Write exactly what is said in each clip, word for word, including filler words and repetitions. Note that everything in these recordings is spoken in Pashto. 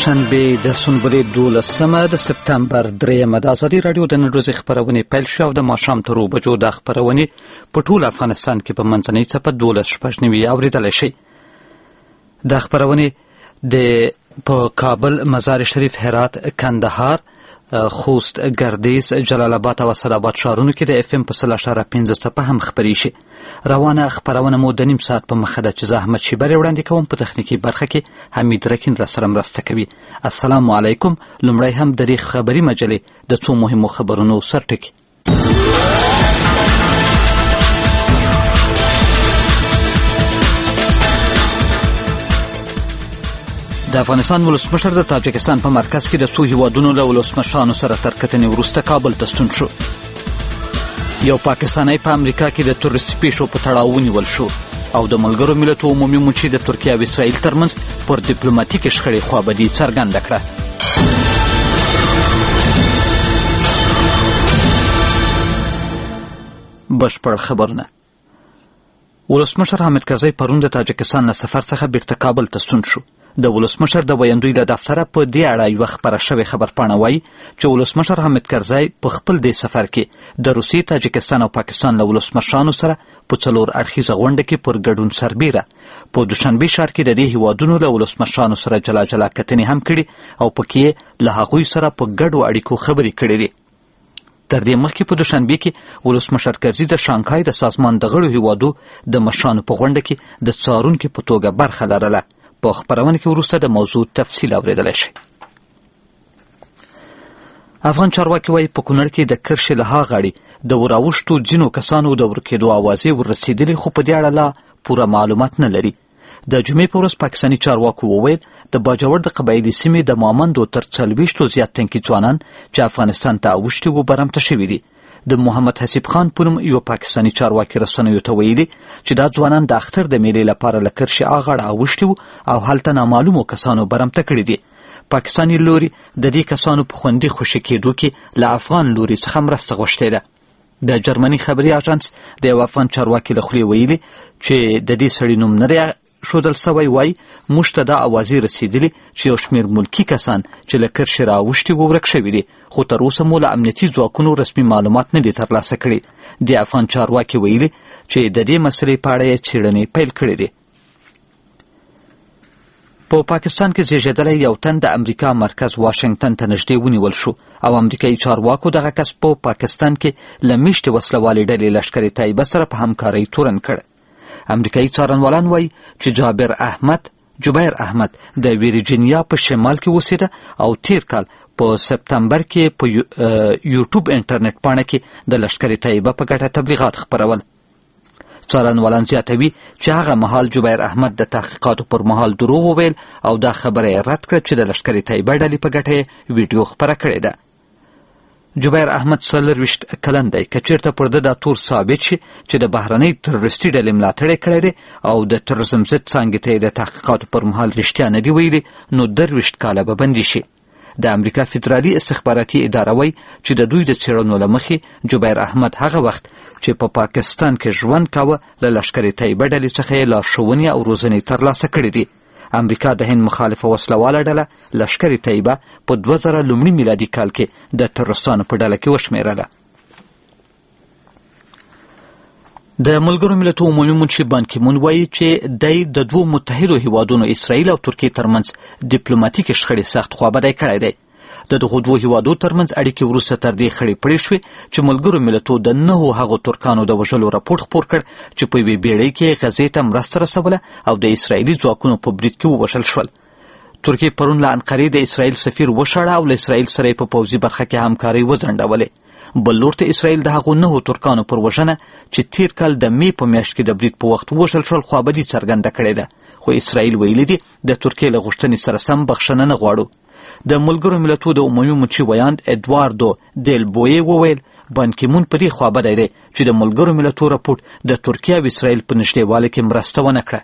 شنبه د سنبلې دولسمه د سپتمبر دریمه د ازادي راډیو د نن ورځې خپرونې پیل شوې او د ماښام تر اوو بجو د خپرونې په ټول افغانستان کې په منځنۍ څپه دولس شپږ نوي اورېدلی شئ. د خپرونې د په کابل، مزار شریف، هرات، کندهار، خوست، ګردیز، جلال آباد او اسداباد ښارونو کې د اف ام په سل اشاره پنځه څپه هم خپرې شي. روانه خپرونه مو د نیم ساعت په مخه ده چې زه احمد شیبر وړاندې کوم. په تخنیکي برخه کې حمید رکین را سره مرسته کوي. السلام علیکم. لومړی هم د دې خبري مجلې د څو مهمو خبرونو سرټکي. د افغانستان ولسمشر د تاجکستان په مرکز کې د څو هیوادونو له ولسمشرانو سره تر کتنې وروسته کابل ته ستون شو. یو پاکستانی په امریکا کې د تروریستي پیښو په تړاو ونیول شو او د ملګرو ملتونو عمومي منشي د ترکیه او اسرائیل ترمنځ پر ډیپلوماټیکې شخړې خوابدي څرګنده کړه. بشپړ خبرونه. ولسمشر حامد کرزی پرون د تاجکستان له سفر څخه بیرته کابل ته ستون شو. د ولسمشر د ویاندوی له دفتره په دې اړه یوه خپره شوې خبرپاڼه وایي چې ولسمشر حامد کرزی په خپل دې سفر کې د روسیې، تاجکستان او پاکستان له ولسمشرانو سره په څلور اړخیزه غونډه کې پر ګډون سربیره په دوشنبه ښار کې د دې هیوادونو له ولسمشرانو سره جلا جلا کتنې هم کړي او پکې له هغوی سره په ګډو اړیکو خبرې کړې دي. تر دې مخکې په دوشنبه کې ولسمشر کرزي د شانګهای د سازمان د غړو هیوادو د مشرانو په غونډه کې د څارونکي په توګه برخه لرله. په خپرونه کې وروسته د موضوع تفصیل اورېدلی شئ. افغان چارواکي وایي په کونړ کې د کرښې له ها غاړې د وراوښتو ځینو کسانو د ورکېدو اوازې وررسېدلې، خو په دې اړه لا پوره معلومات نه لري. د جمعې په ورځ پاکستاني چارواکو وویل د باجوړ د قبایلي سیمې د مامندو تر څلوېښتو زیات تنکي ځوانان چې افغانستان ته اوښتي وو برمته شوي دي. د محمد حسیب خان په نوم یو پاکستاني چارواکي رسنیو ته ویلي چې دا ځوانان د اختر د میلې لپاره له کرښې اغاړه اوښتي وو او هلته نامعلومو کسانو برمته کړي دي. پاکستاني لوري د دې کسانو په خوندي خوشي کېدو کې له افغان لوري څخه مرسته غوښتې ده. د جرمني خبري اژانس د یو افغان چارواکي له خولې ویلي چې د دې سړي نوم نه دی ښودل سوی. وایي موږ ته دا اوازې رسېدلي چې یو شمېر ملکي کسان چې له کرښې راوښتي وو ورک شوي دي، خو تر اوسه مو له امنیتي ځواکونو رسمي معلومات نه دي ترلاسه کړي. د افغان چارواکي ویلي چې د دې مسلې په اړه یې څېړنې پیل کړې دي. په پاکستان کې زیږېدلی یو تن د امریکا مرکز واشنګټن ته نږدې ونیول شو او امریکایي چارواکو دغه کس په پا پاکستان کې له میشتې وسلوالې ډلې لښکرې طیبه سره په همکارۍ تورن کړ. امریکایي څارنوالان وایي چې جابر احمد جبیر احمد د ویرجینیا په شمال کې اوسېده او تیر کال په سپتمبر کې په یوټیوب انټرنیټ پاڼه کې د لښکرې طیبه په ګټه تبلیغات خپرول. څارنوالان زیاتوي چې هغه مهال جبیر احمد د تحقیقاتو پر مهال دروغ وویل او دا خبره یې رد کړه چې د لښکرې طیبه ډلې په ګټه یې ویډیو خپره کړې ده. جبیر احمد څلرویشت کلن دی. که چېرته پر ده دا تور ثابت شي چې د بهرنۍ تروریستي ډلې ملاتړ یې کړی دی او د تروریزم ضد څانګې ته یې د تحقیقاتو پر مهال رښتیا نه دي ویلي، نو درویشت کاله به بندي شي. د امریکا فدرالي استخباراتي اداره وایي چې د دوی د څېړنو له مخې جبیر احمد هغه وخت چې په پا پاکستان کې ژوند کاوه له لښکرې طیبه ډلې څخه یې لارښوونې او روزنې ترلاسه کړې دي. امریکا د هند مخالفه وسلواله ډله لښکرې طیبه په دوه زره لومړي میلادي کال کې د تروریستانو په ډله کې وشمېرله. د ملګرو ملتونو عمومي منشي بان کی مون وایي چې دی د دوو متحدو هیوادونو اسرائیل او ترکیې ترمنځ ډیپلوماټیکې شخړې سخت خوابدی کړی دی. د دغو دوو هیوادو ترمنځ اړیکې وروسته تر دې خړې پړې شوې چې ملګرو ملتونو د نهو هغو ترکانو د وژلو راپور خپور کړ چې په یوې بیړۍ کې غزې ته مرسته رسوله او د اسرائیلي ځواکونو په برید کې ووژل شول. ترکیې پرون له انقرې د اسرائیل سفیر وشاړه او له اسرائیل سره یې په پوځي برخه کې همکارۍ وځنډولې. بل لور ته اسرائیل د هغو نهو ترکانو پر وژنه چې تیر کال د مې په میاشت کې د برید په وخت ووژل شول خوابدي څرګنده کړې ده، خو اسرائیل ویلي دي د ترکیې له غوښتنې سره سم بخښنه نه غواړو. د ملګرو ملتونو د عمومي منشي ویاند ایدواردو دیل بوی وویل بان کی مون په دې خوابدی دی چې د ملګرو ملتونو راپورټ د ترکیې او اسرائیل په نږدېوالي کې مرسته ونه کړه.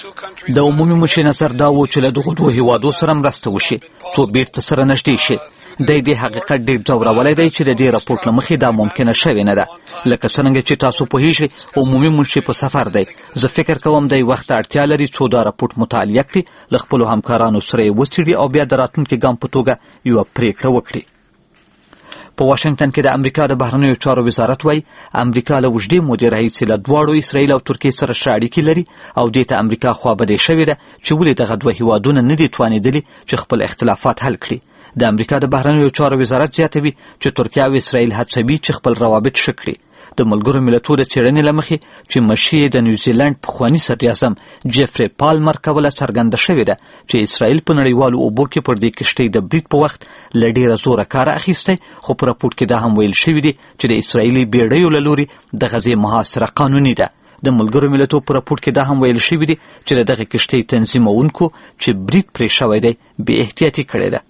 د عمومي منشي نظر دا و چې له دغو دوو هیوادو سره مرسته وشي څو بیرته سره نږدې شي. دی دې حقیقت ډېر ځورولی دی چې د دې راپورټ له مخې دا ممکنه شوې نه ده. لکه څرنګه چې تاسو پوهیږئ عمومي منشي په سفر دی. زه فکر کوم دی وخت اړتیا لري څو دا راپورټ مطالعه کړي، له خپلو همکارانو سره یې وڅېړي او بیا د راتلونکي ګام په توګه یوه پرېکړه وکړي. په واشنګټن کې د امریکا د بهرنیو چارو وزارت وایي امریکا له اوږدې مودې راهیسې له دواړو اسرائیل او ترکیې سره ښه اړیکې لري او دې ته امریکا خوابدې شوې ده چې ولې دغه دوه هیوادونه نه دي توانېدلي چې خپل اختلافات حل کړي. د امریکا د بهرنیو چارو وزارت زیاتوي چې ترکیه او اسرائیل هڅوي چې خپل روابط ښه کړي. د ملګرو ملتونو د څېړنې له مخې چې مشي د نیوزیلند پخواني صدراعظم جیفري پالمر کوله څرګنده شوې ده چې اسرائیل په نړیوالو اوبو کې پر دې کښتۍ د برید په وخت له ډېره زوره کار اخیستی، خو په راپورټ کې دا هم ویل شوي دي چې د اسرائیلي بیړیو له لوري د غزې محاصره قانوني ده. د ملګرو ملتونو په راپورټ کې دا هم ویل شوي دي چې د دغې کښتۍ تنظیمونکو چې برید پرې شوی دی بې احتیاطي کړې ده.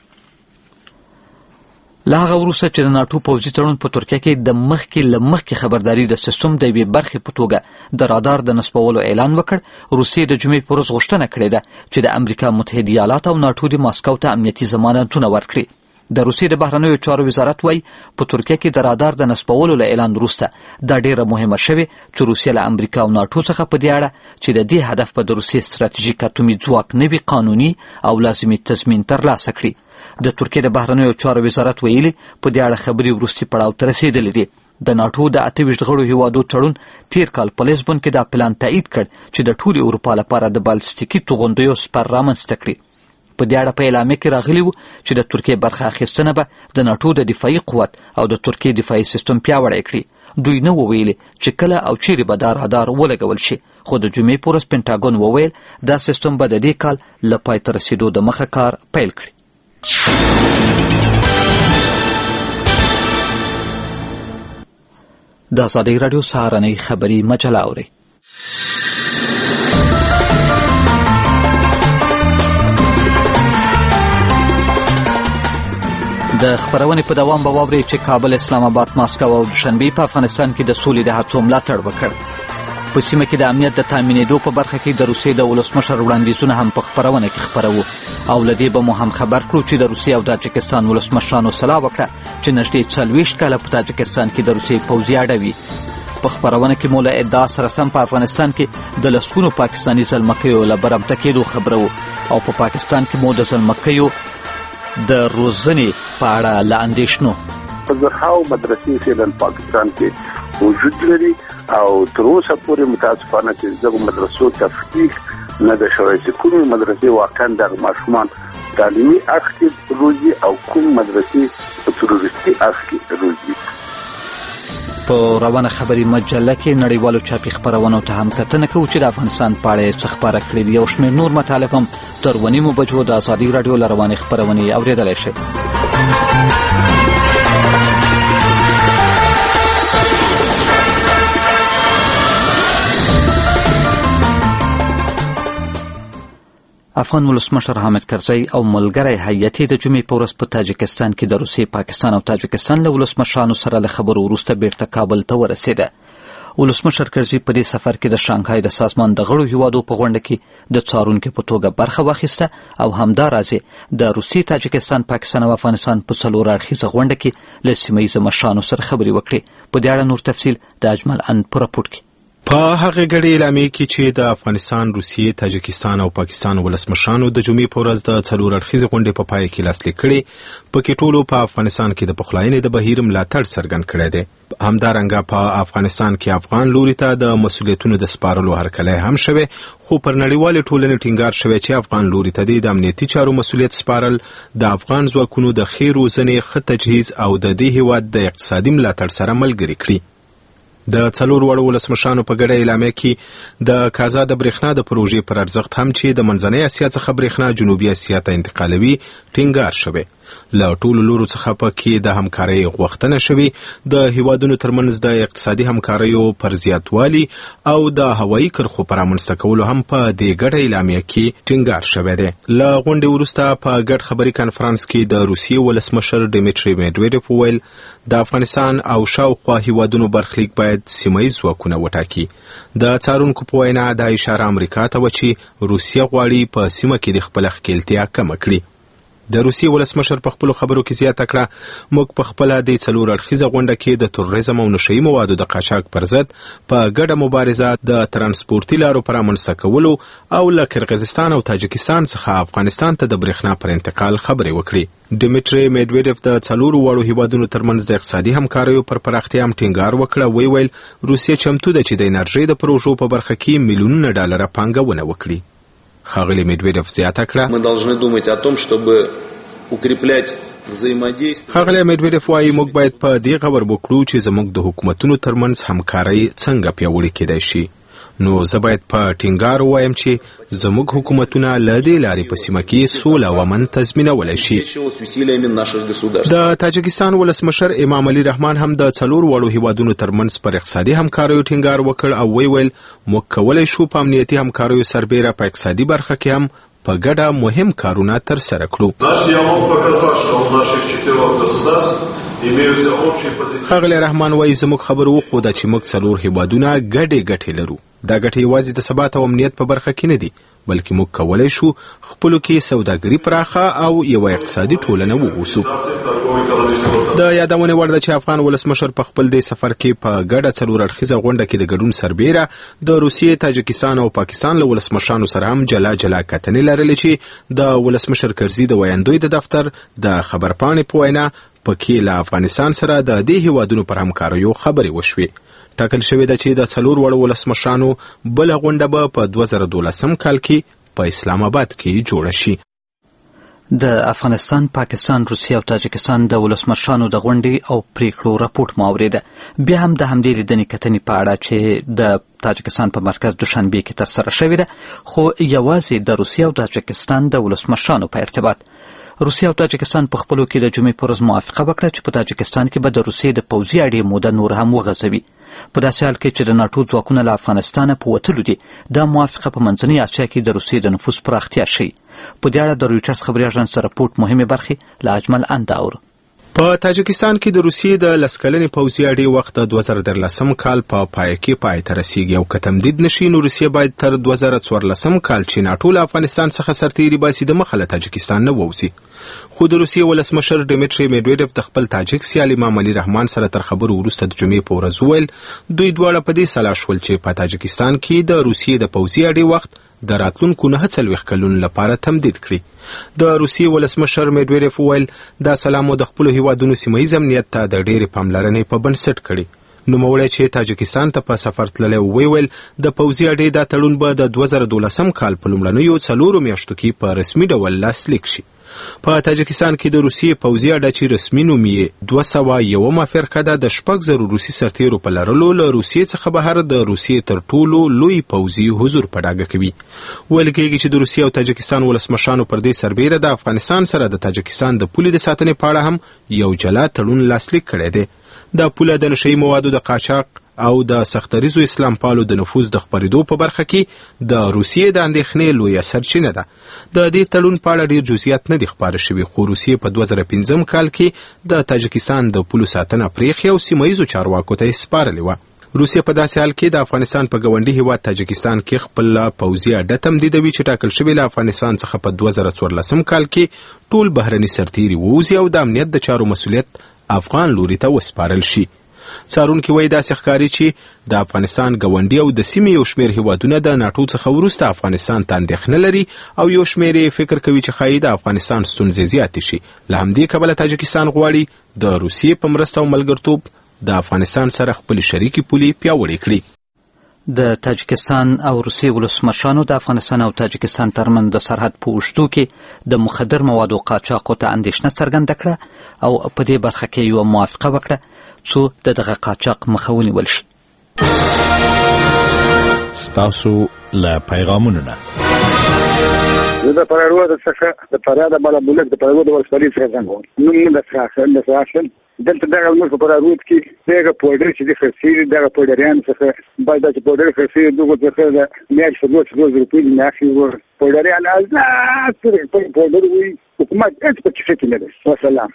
له هغه وروسته چې د ناټو پوځي تړون په ترکیه کې د مخکې له مخکې خبرداري د سیستم د یوې برخې په توګه د رادار د نصبولو اعلان وکړ، روسیې د جمعې په ورځ غوښتنه کړې ده چې د امریکا متحده ایالات او ناټو د ماسکو ته امنیتي ضمانتونه ورکړي. د روسیې د بهرنیو چارو وزارت وایي په ترکیه کې د رادار د نصبولو له اعلان وروسته دا ډیره مهمه شوې چې روسیه له امریکا او ناټو څخه په دې اړه چې د دې هدف په د روسیې ستراتیژیک اتومي ځواک نوي قانوني او لازمي تضمین ترلاسه کړي. د ترکیې د بهرنیو چارو وزارت ویلي په دې اړه خبرې وروستي پړاو ته رسېدلې دي. د ناټو د اته ویشت غړو هیوادو تړون تیر کال په لیزبون کې دا پلان تایید کړ چې د ټولې اروپا لپاره د بالستیکي توغندیو سپر رامنځته کړي. په دې اړه په اعلامیه کې راغلي وو چې د ترکیې برخه اخیستنه به د ناټو د دفاعي قوت او د ترکیې دفاعي سیستم پیاوړی کړي. دوی نه وو ویلي چې کله او چیرې به دا رادار ولګول شي، خو د جمعې په ورځ پینټاګون وویل دا سیستم به د دې کال له پای ته رسېدو د مخه کار پیل کړي. د ازادۍ راډیو سهارنۍ خبري مجله اورئ. د خبرونې په دوام به واورئ چې کابل، اسلام آباد، ماسکو او دوشنبې په افغانستان کې د سولې د هڅو ملاتړ وکړ. په سیمه کې د امنیت د تامینېدو په برخه کې د روسیې د ولسمشر وړاندیزونه هم په خپرونه کې خپروو او له دې به مو هم خبر کړو چې د روسیې او تاجکستان ولسمشرانو سلا وکړه چې نږدې څلوېښت کاله په تاجکستان کې د روسیې پوځي اډه وي. په خپرونه کې مو له ادعا سره سم په افغانستان کې د لسګونو پاکستاني زلمکیو له برمته کېدو خبرو او په پاکستان کې مو د زلمکیو د روزنې په اړه له اندېښنو. په زرهاو مدرسې فعلا پاکستان کې وجود لري او تر اوسه پورې متاسفانه چې دغه مدرسو تفکیک نه ده شوی چې کومې مدرسې واقعا دغه ماشومان تعلیمي اړخ کې روزي او کوم مدرسې په تروریستي اړخ کې روزي. په روانه خبري مجله کې نړیوالو چاپي خپرونو ته هم کتنه کوو چې د افغانستان په اړه څه خپاره کړي دي. یو شمېر نور مطالب هم تر اوه نیمو بجو د ازادۍ راډیو له روانې خپرونې اورېدلی شئ. افغان ولسمشر حامد کرزی او ملګری هیئت د جمعې په ورځ په تاجکستان کې د روسیې، پاکستان او تاجکستان له ولسمشرانو سره له خبرو وروسته بیرته کابل ته ورسېده. ولسمشر کرزی په دې سفر کې د شانګهای د سازمان د غړو هیوادو په غونډه کې د څارونکي په توګه برخه واخیسته او همداراز د روسیې، تاجکستان، پاکستان او افغانستان په څلور اړخیزه غونډه کې له سیمه ییزو مشرانو سره خبرې وکړې. په دې اړه نور تفصیل د اجمل ان په راپورټ کې. په هغه غړي اعلامیه کې چې د افغانستان، روسیې، تاجکستان او پاکستان ولسمشرانو د جمعې په ورځ د څلور اړخیزې غونډې په پای کې لاسلیک کړي، پکې ټولو په افغانستان کې د پخلاینې د بهیر ملاتړ څرګند کړی دی. همدارنګه په افغانستان کې افغان لوري ته د مسؤلیتونو د سپارلو هرکلی هم شوی، خو پر نړیوالې ټولنې ټینګار شوی چې افغان لوري ته د امنیتي چارو مسؤلیت سپارل د افغان ځواکونو د ښې روزنې، ښه تجهیز او د دې هیواد د اقتصادي ملاتړ سره ملګري کړي. د څلور وړو ولسمشرانو په ګډه اعلامیه کې د کازا د برېښنا د پروژې پر ارزښت هم چې د منځنۍ اسیا څخه برېښنا جنوبي اسیا ته انتقالوي ټینګار شوی. له ټولو لورو څخه پکې د همکارۍ غوښتنه شوې، د هیوادونو ترمنځ د اقتصادي همکاریو پر زیاتوالي او د هوایي کرښو پر رامنځته کولو هم په دې ګډه اعلامیه کې ټینګار شوی دی. له غونډې وروسته په ګډ خبري کنفرانس کې د روسیې ولسمشر ډیمیټري میډویډیف وویل د افغانستان او شاوخوا هیوادونو برخلیک باید سیمه ییز ځواکونه وټاکي. د څارونکو په وینا دا اشاره امریکا ته و چې روسیه غواړي په سیمه کې د خپله ښکیلتیا کمه کړي. د روسیې ولسمشر په خپلو خبرو کې زیاته کړه موږ په خپله د څلور اړخیزه غونډه کې د تروریزم او نشهیي موادو د قاچاق پر ضد په ګډه مبارزه د ترانسپورتي لارو په رامنځته کولو او له قرغیزستان او تاجکستان څخه افغانستان ته د برېښنا پر انتقال خبرې وکړي. ډیمیټري میډویډیف د څلورو واړو هیوادونو ترمنځ د اقتصادي همکاریو پر پراختیا هم ټینګار وکړه. وی ویل روسیه چمتو ده چې د انرژۍ د پروژو په برخه کې میلیونونه ډالره پانګونه وکړي. ښاغلي میډویډیف زیاته کړه мы должны думать о том, чтобы укреплять взаимодействие. ښاغلی میډویډیف وایي موږ باید په دې غور وکړو چې زموږ د حکومتونو ترمنځ همکارۍ څنګه پیاوړې کېدای شي. نو زه باید په ټینګار ووایم چې زموږ حکومتونه له دې لارې په سیمه کې سوله او امن تضمینولی شي. د تاجکستان ولسمشر امام علي رحمان هم د څلور واړو هیوادونو ترمنځ پر اقتصادي همکاریو ټینګار وکړ او وی ویل موږ کولی شو په امنیتي همکاریو سربیره په اقتصادي برخه کې هم په ګډه مهم کارونه ترسره کړو. ښاغلی رحمان وایي زموږ خبرو وښوده چې موږ څلور هیوادونه ګډې ګټې لرو. دا ګټې یوازې د ثبات او امنیت په برخه کې نه دي بلکې موږ کولی شو خپلو کې سوداګري پراخه او یوه اقتصادي ټولنه واوسو. د یادونې وړ ده چې افغان ولسمشر په خپل دې سفر کې په ګډه څلور اړخیزه غونډه کې د ګډون سربیره د روسیې، تاجکستان او پاکستان له ولسمشرانو سره هم جلا جلا کتنې لرلې چې د ولسمشر کرزي د ویاندوی د دفتر د خبرپاڼې په وینا پکې له افغانستان سره د دې هیوادونو پر همکاریو خبرې وشوې. ټاکل شوې ده چې د څلور واړو ولسمشرانو بله غونډه به په دوه زره دولسم کال کې په اسلام آباد کې جوړه شي. د افغانستان، پاکستان، روسیې او تاجکستان د ولسمشرانو د غونډې او پریکړو راپورټ مو اورېده. بیا هم د همدې لیدنې کتنې په اړه چې د تاجکستان په مرکز دوشنبې کې ترسره شوې ده، خو یوازې د روسیې او تاجکستان د ولسمشرانو په ارتباط. روسیه او تاجکستان په خپلو کې د جمعې په ورځ موافقه وکړه چې په تاجکستان کې به د روسیې د پوځي اډې موده نور هم وغځوي. په داسې حال کې چې د ناټو ځواکونه له افغانستانه په وتلو دي، دا موافقه په منځنۍ اسیا کې د روسیې د نفوذ پراختیا ښیي. په دې اړه د رویټرز خبري اژانس د راپورټ مهمې برخې له اجمل انداور. په تاجکستان کې د روسیې د لس کلنې پوځي اډې وخت د دوه زره دیارلسم کال په پای کې پای ته رسیږي او که تمدید نشي نو روسیه باید تر دوه زره څوارلسم کال چې ناټو له افغانستان څخه سرتیري باسي د مخه له تاجکستان نه ووځي. خو د روسیې ولسمشر ډیمیټري میډویډیف د خپل تاجک سیال امام علي رحمان سره تر خبرو وروسته د جمعې په ورځ وویل دوی دواړه په دې سلا شول چې په تاجکستان کې د روسیې د پوځي اډې وخت د راتلونکو نهه څلوېښت کلونو لپاره تمدید کړي. د روسیې ولسمشر میډویډیف وویل دا سلا مو د خپلو هیوادونو سیمهییز امنیت ته د ډېرې پاملرنې په بنسټ کړي. نوموړی چې تاجکستان ته په سفر تللی وی ویل د پوځي اډې دا تړون به د دوه زره دولسم کال په لومړنیو څلورو میاشتو کې په رسمي ډول لاسلیک شي. په تاجکستان کې د روسیې پوځي اډه چې رسمي نوم یې دوه سوه یومه فرقه ده د شپږ زرو روسي سرتیرو په لرلو له روسیې څخه بهر د روسیې تر ټولو لوی پوځي حضور په ډاګه کوي. ویل کېږي چې د روسیې او تاجکستان ولسمشرانو پر دې سربیره د افغانستان سره د تاجکستان د پولې د ساتنې په اړه هم یو جلا تړون لاسلیک کړی دی. دا پوله د نشهیي موادو د قاچاق او د سختریزو اسلام پالو د نفوذ د خپرېدو په برخه کې د روسیې د اندېښنې لویه سرچینه ده. د دې تړون په اړه ډېر جزئیات نه دي خپاره شوي، خو روسیې په دوه زره پنځم کال کې د تاجکستان د پولو ساتنه پرېښې او سیمه ییزو چارواکو ته یې سپارلې وه. روسیه په داسې حال کې د افغانستان په ګاونډي هیواد تاجکستان کې خپل پوځي اډه تمدیدوي چې ټاکل شوې له افغانستان څخه په دوه زره څوارلسم کال کې ټول بهرني سرتیري ووځي او د امنیت د چارو مسؤلیت افغان لوري ته وسپارل شي. څارونکي وایي داسې ښکاري چې د افغانستان ګاونډي او د سیمې یو شمېر هیوادونه د ناټو څخه وروسته افغانستان ته اندېښنه لري او یو شمېر یې فکر کوي چې ښایي د افغانستان ستونزې زیاتې شي. له همدې کبله تاجکستان غواړي د روسیې په مرسته او ملګرتوب د افغانستان سره خپلې شریکې پولې پیاوړې کړي. د تاجکستان او روسیې ولسمشرانو د افغانستان او تاجکستان ترمنځ د سرحد په اوږدو کې د مخدر موادو قاچاقو ته اندېښنه څرګنده کړه او په دې برخه کې یوه موافقه وکړه څو د دغه قاچاق مخه ونیول شي. ستاسو له پیغامونو نه زه د پرارود څخه د فریاد بالا بولک د پرارود ولسوالۍ څخه زنګ وم. نوم مې د څراخل د څراخل دلته دغه موږ په پرارود کې دغه پوډر چې د خرڅېږي دغه پوډریان څخه باید چې پوډر خرڅېږي دغه څخه د میاشتې په دوه څلور روپۍ دې مې اخلي پوډریان ازاد پوډر وي حکومت هېڅ په کیسه کې نه دی. وسلام.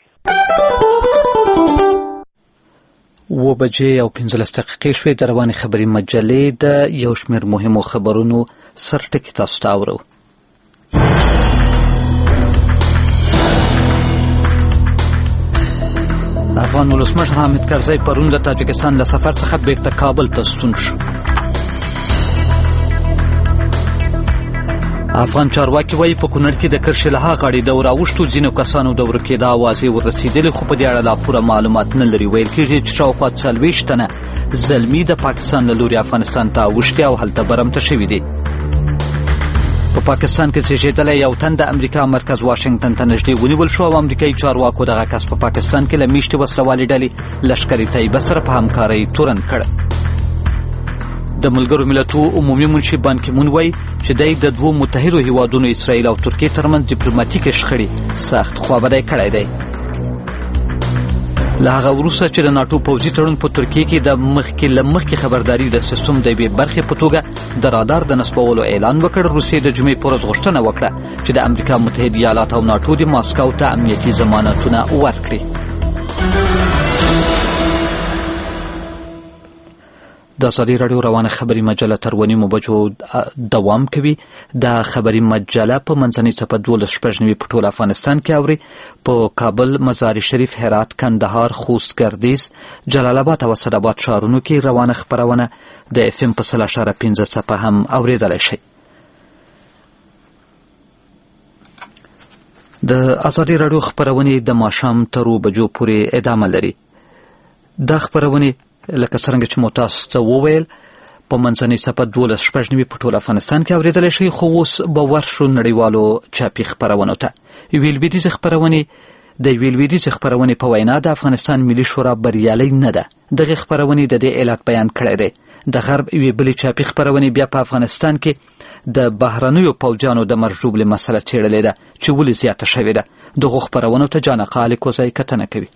اوه بجې او پنځلس دقیقې شوې. د روانې خبري مجلې د یو شمېر مهمو خبرونو سرټکي تاسو ته اورو. افغان ولسمشر حامد کرزی پرون د تاجکستان له سفر څخه بیرته کابل ته ستون شو. افغان چارواکي وایي په کونړ کې د کرشي له غاړې د راوښتو ځینو کسانو د ورکېدا اوازې ورسېدلې، خو په دې اړه لا پوره معلومات نه لري. ویل کېږي چې شاوخوا څلوېښت تنه زلمي د پاکستان له لوري افغانستان ته اوښتي او هلته برمته شوي دي. په پا پاکستان کې زیږېدلی یو تن د امریکا مرکز واشنګټن ته نږدې ونیول شو او امریکایي چارواکو دغه کس په پا پاکستان کې له میشتې وسلوالې ډلې لښکرې طیبه سره په همکارۍ تورن کړ. د ملګرو ملتونو عمومي منشي بان کی مون وایي چې دی د دوو متحدو هیوادونو اسرائیل او ترکیې ترمنځ ډیپلوماټیکې شخړې سخت خوابدی کړی دی. له هغه وروسته چې د ناټو پوځي تړون په ترکیې کې د مخکې له مخکې خبرداري د سیستم د یوې برخې په توګه د رادار د نصبولو اعلان وکړ، روسیې د جمعې په ورځ غوښتنه وکړه چې د امریکا متحده ایالات او ناټو د ماسکو ته امنیتي ضمانتونه ورکړي. د ازادي راډیو روانه خبري مجله تر ونیمو بجو دوام کوي. د خبري مجله په منځنۍ څپه دولس شپږ نوي په ټول افغانستان کې اوري. په کابل، مزار شریف، هرات، کندهار، خوست، ګردیز، جلال آباد او اسداباد ښارونو کې روانه خبرونه د اف ام په سل اشاره پنځه څپه هم اوریدلی شي. د ازادي راډیو خبرونه د ماښام تر اوه بجو پورې ادامه لري. دا خبرونه لکه څرنګه چې مو تاسو ته وویل په منځنۍ څپه دولس شپږ نوي په ټول افغانستان کې اوریدلی شي، خو اوس به ورشو نړیوالو چاپي خپرونو ته. یوې لویدیځې خپرونې د یوې لویدیځې خپرونې په وینا د افغانستان ملي شورا بریالۍ نه ده. دغې خپرونې د دې علت بیان کړی دی. د غرب یوې بلې چاپي خپرونې بیا په افغانستان کې د بهرنیو پوځیانو د مرژوبلې مسله څېړلې ده چې ولې زیاته شوې ده. دغو خپرونو ته جانقه الیکوزی کتنه کوي.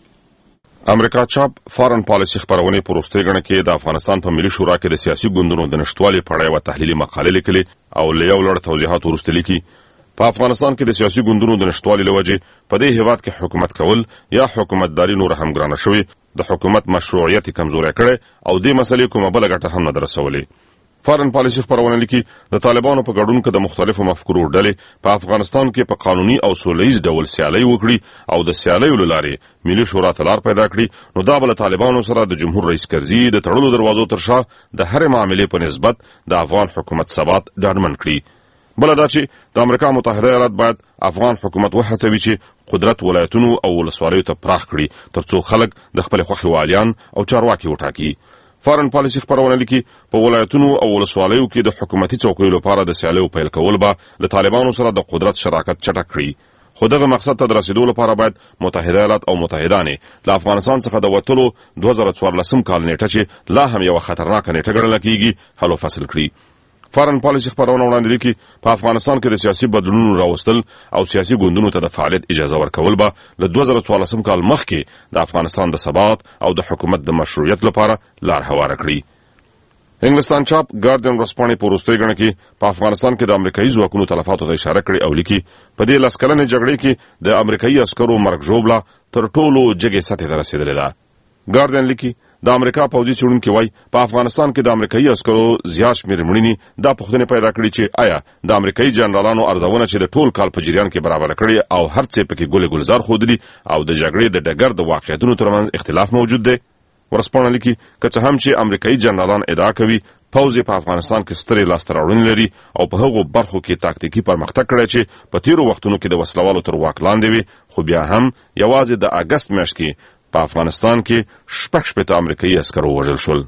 امریکا چاپ فارن پالیسي خبرونه په وروستۍ غڼه کې د افغانستان په ملي شورا کې د سیاسي ګوندونو د نشټوالي په اړه یوه تحلیلي مقاله لیکلې او له یو لړ توضیحات وروسته لیکي په افغانستان کې د سیاسي ګوندونو د نشټوالي له وجې په دې هیواد کې حکومت کول یا حکومتداري نور هم ګرانه شوې، د حکومت مشروعیت کمزوری کړی او دې مسلې کومه بله ګټه هم نه ده رسولې. فارن پالیسي خبرونه لیکي د طالبانو په ګډون کې د مختلفو مفکورو ډلې په افغانستان کې په قانوني او سولیز ډول سیالي وکړي او د سیالیو له لارې ملي شورا ته لار پیدا کړي، نو دا به له طالبانو سره د جمهور رئیس کرزي د تړلو دروازو تر شا د هرې معاملې په نسبت د افغان حکومت ثبات ډاډمن کړي. بله دا چې د امریکا متحده ایالات باید افغان حکومت وهڅوي چې قدرت ولایتونو او ولسوالیو ته پراخ کړي ترڅو خلک د خپلې خوښې والیان او چارواکي وټاکي. فارن پالیسي خبرونه لیکي په ولایتونو او ولسوالیو کې د حکومتي چوکیو لپاره د سیالیو پیل کول به له طالبانو سره د قدرت شراکت چټک کړي، خو دغه مقصد ته د رسیدو لپاره باید متحده ایالات او متحدانې له افغانستان څخه د وتلو دوه زره څوارلسم کال نیټه چې لا هم یوه خطرناکه نیټه ګڼله کېږي حل و فصل کړي. فارن پالیسي خبرونه وړاندې لیکي په افغانستان کې د سیاسي بدلونونو راوستل او سیاسي ګوندونو ته د فعالیت اجازه ورکول به له دوه زره څوارلسم کال مخکې د افغانستان د ثبات او د حکومت د مشروعیت لپاره لار هواره کړي. انګلستان چاپ ګارډین ورځپاڼې په وروستۍ غڼه کې په افغانستان کې د امریکایي ځواکونو تلفاتو ته اشاره کړې او لیکي په دې لس کلنې جګړې کې د امریکایي عسکرو مرګ ژوبله تر ټولو جګې سطحې ته رسېدلې ده. ګارډین لیکي د امریکا پوځي څېړونکي وایي په افغانستان کې د امریکایي عسکرو زیات شمېر مړینې دا پوښتنې پیدا کړي چې آیا د امریکایي جنرالانو ارزونه چې د ټول کال په جریان کې برابره کړې او هر څه پکې ګلې ګلزار ښودلي او د جګړې د ډګر د واقعیتونو ترمنځ اختلاف موجود دی. ورځپاڼه لیکي که څه هم چې امریکایي جنرالان ادعا کوي پوځ په افغانستان کې سترې لاسته راوړنې لري او په هغو برخو کې تاکتیکي پرمختګ کړی چې په تیرو وختونو کې د وسلوالو تر واک لاندې وي، خو بیا هم یوازې د اګست میاشت کې په افغانستان کې شپږ شپېته امریکایي عسکر ووژل شول.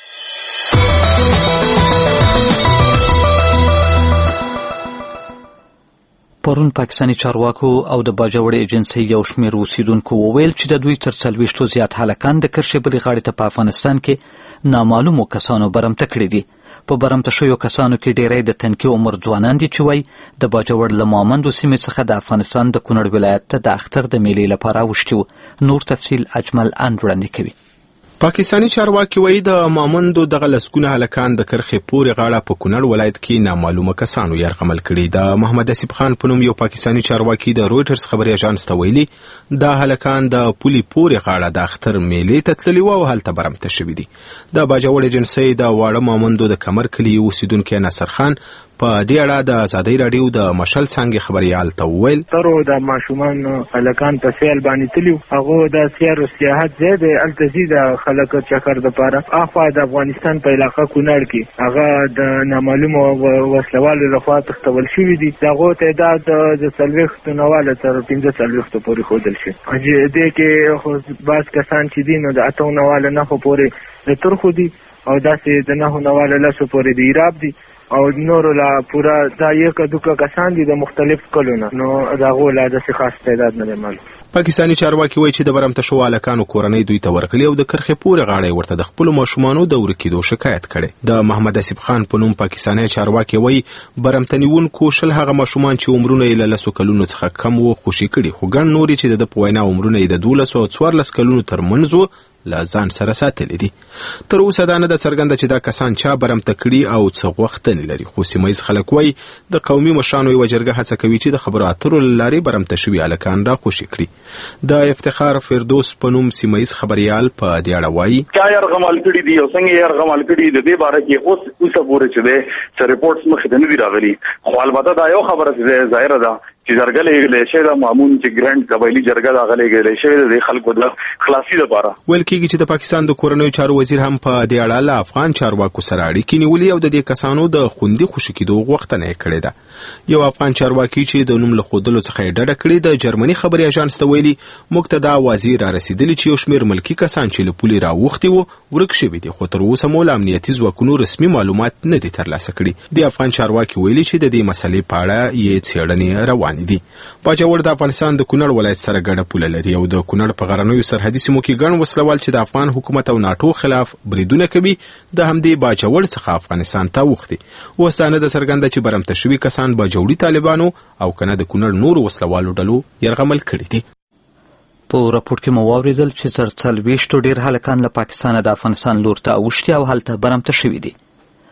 پرون پاکستاني چارواکو او د باجوړ ایجنسۍ یو شمېر اوسیدونکو وویل چې د دوی تر څلوېښتو زیات هلکان د کرښې بلې غاړې ته په افغانستان کې نامعلومو کسانو برمته کړي دي. په برمته شویو کسانو کې ډیری د تنکي عمر ځوانان دي چې وایي د باجوړ له مامندو سیمې څخه د افغانستان د کونړ ولایت ته د اختر د میلې لپاره اوښتي وو. نور تفصیل اجمل اند وړاندې کوي. پاکستاني چارواکي وایي د مامندو دغه لسګونه هلکان د کرښې پورې غاړه په کونړ ولایت کې نامعلومه کسانو یرغمل کړي. د محمد اسیب خان په نوم یو پاکستاني چارواکي د رویټرز خبري اژانس ته ویلي دا هلکان د پولې پورې غاړه د اختر میلې ته تللي وو او هلته برمته شوي دي. د باجوړ ایجنسۍ د واړه مامندو د کمر کلي اوسیدونکی ناصر خان په دې اړه د ازادۍ راډیو د مشل څانګې خبريال ته وویل ترو د ماشومان هلکان په سیل باندې تلو هغه د سیر او سیاحت زیاده التزي د خلک چکر د پاره اخوا د افغانستان په علاقه کونړ کې هغه د نامعلومو وسلوالو لخوا تختول شوی دي دغه تعداد د څلوېښت نواله تر پنځه څلوېښت پورې ښودل شي دې کې خو بعض کسان چې دي نو د اتو نواله نه خو پورې د ترخو دي او داسې د نهو نواله لسو پورې د ایراب دي او نورو لا پورا دا یو دوه کسان دي د مختلف کلونو نو دغه لا د خاص تعداد نه معلوم. پاکستاني چارواکي وایي چې د برمته شو هلکانو کورنۍ دوی ته ورغلي او د کرښې پورې غاړې ورته د خپلو ماشومانو د ورکېدو شکایت کړی. د محمد اسیب خان په نوم پاکستاني چارواکي وایي برمته نیونکو شل هغه ماشومان چې عمرونه یې له لسو کلونو څخه کم وو خوشي کړي خو ګڼ نور چې د ده په وینا عمرونه یې د دولسو او څوارلس کلونو ترمنځ وو له ځان سره ساتلی دي. تر اوسه دا نه ده څرګنده چې دا کسان چا برمته کړي او څه غوښتنې لري خو سیمه ییز خلک وایي د قومي مشرانو یوه جرګه هڅه کوي چې د خبرو اترو له لارې برمته شوي هلکان راخوشي کړي. د افتخار فردوس په نوم سیمه ییز خبریال په دې اړه وایي چا یرغمل کړي دي او څنګه یرغمل کړي د دې باره کې اوس اوسه پورې چې دی څه ریپورټس مخې ته نه دي راغلي خو البته دا یو خبره چې ظاهره ده چې جرګه لګلې شوې ده معمول چې ګرانډ قبایلي جرګه دا لګلې شوې ده د خلکو د خلاصي لپاره. ویل کېږي چې د پاکستان د کورنیو چارو وزیر هم په دې اړه له افغان چارواکو سره اړیکې نیولې او د دې کسانو د خوندي خوشي کېدو غوښتنه یې کړې ده. یو افغان چارواکي چې د نوم له ښودلو څخه یې ډډه کړې د جرمني خبري اژانس ته ویلي موږ ته دا وزیر را رسېدلي چې یو شمېر ملکي کسان چې له پولې راوښتي وو ورک شوي دي خو تر اوسه مو له امنیتي ځواکونو رسمي معلومات نه دي ترلاسه کړي. د افغان چارواکي ویلي چې د دې مسلې په اړه یې څېړنې روانې دي. باجوړ د افغانستان د کونړ ولایت سره ګډه پوله لري او د کونړ په غرنیو سرحدي سیمو کې ګڼ وسلوال چې د افغان حکومت او ناټو خلاف بریدونه کوي د همدې باجوړ څخه افغانستان ته وښتي. اوس دا نه ده څرګنده چې برمته شوي کسان باجوړي طالبانو او کنه د کونړ نورو وسلوالو ډلو یرغمل کړي دي. په راپور کې مو واورېدل چې تر څلوېښتو ډېر هلکان له پاکستانه د افغانستان لور ته اوښتي او هلته برمته شوي دي.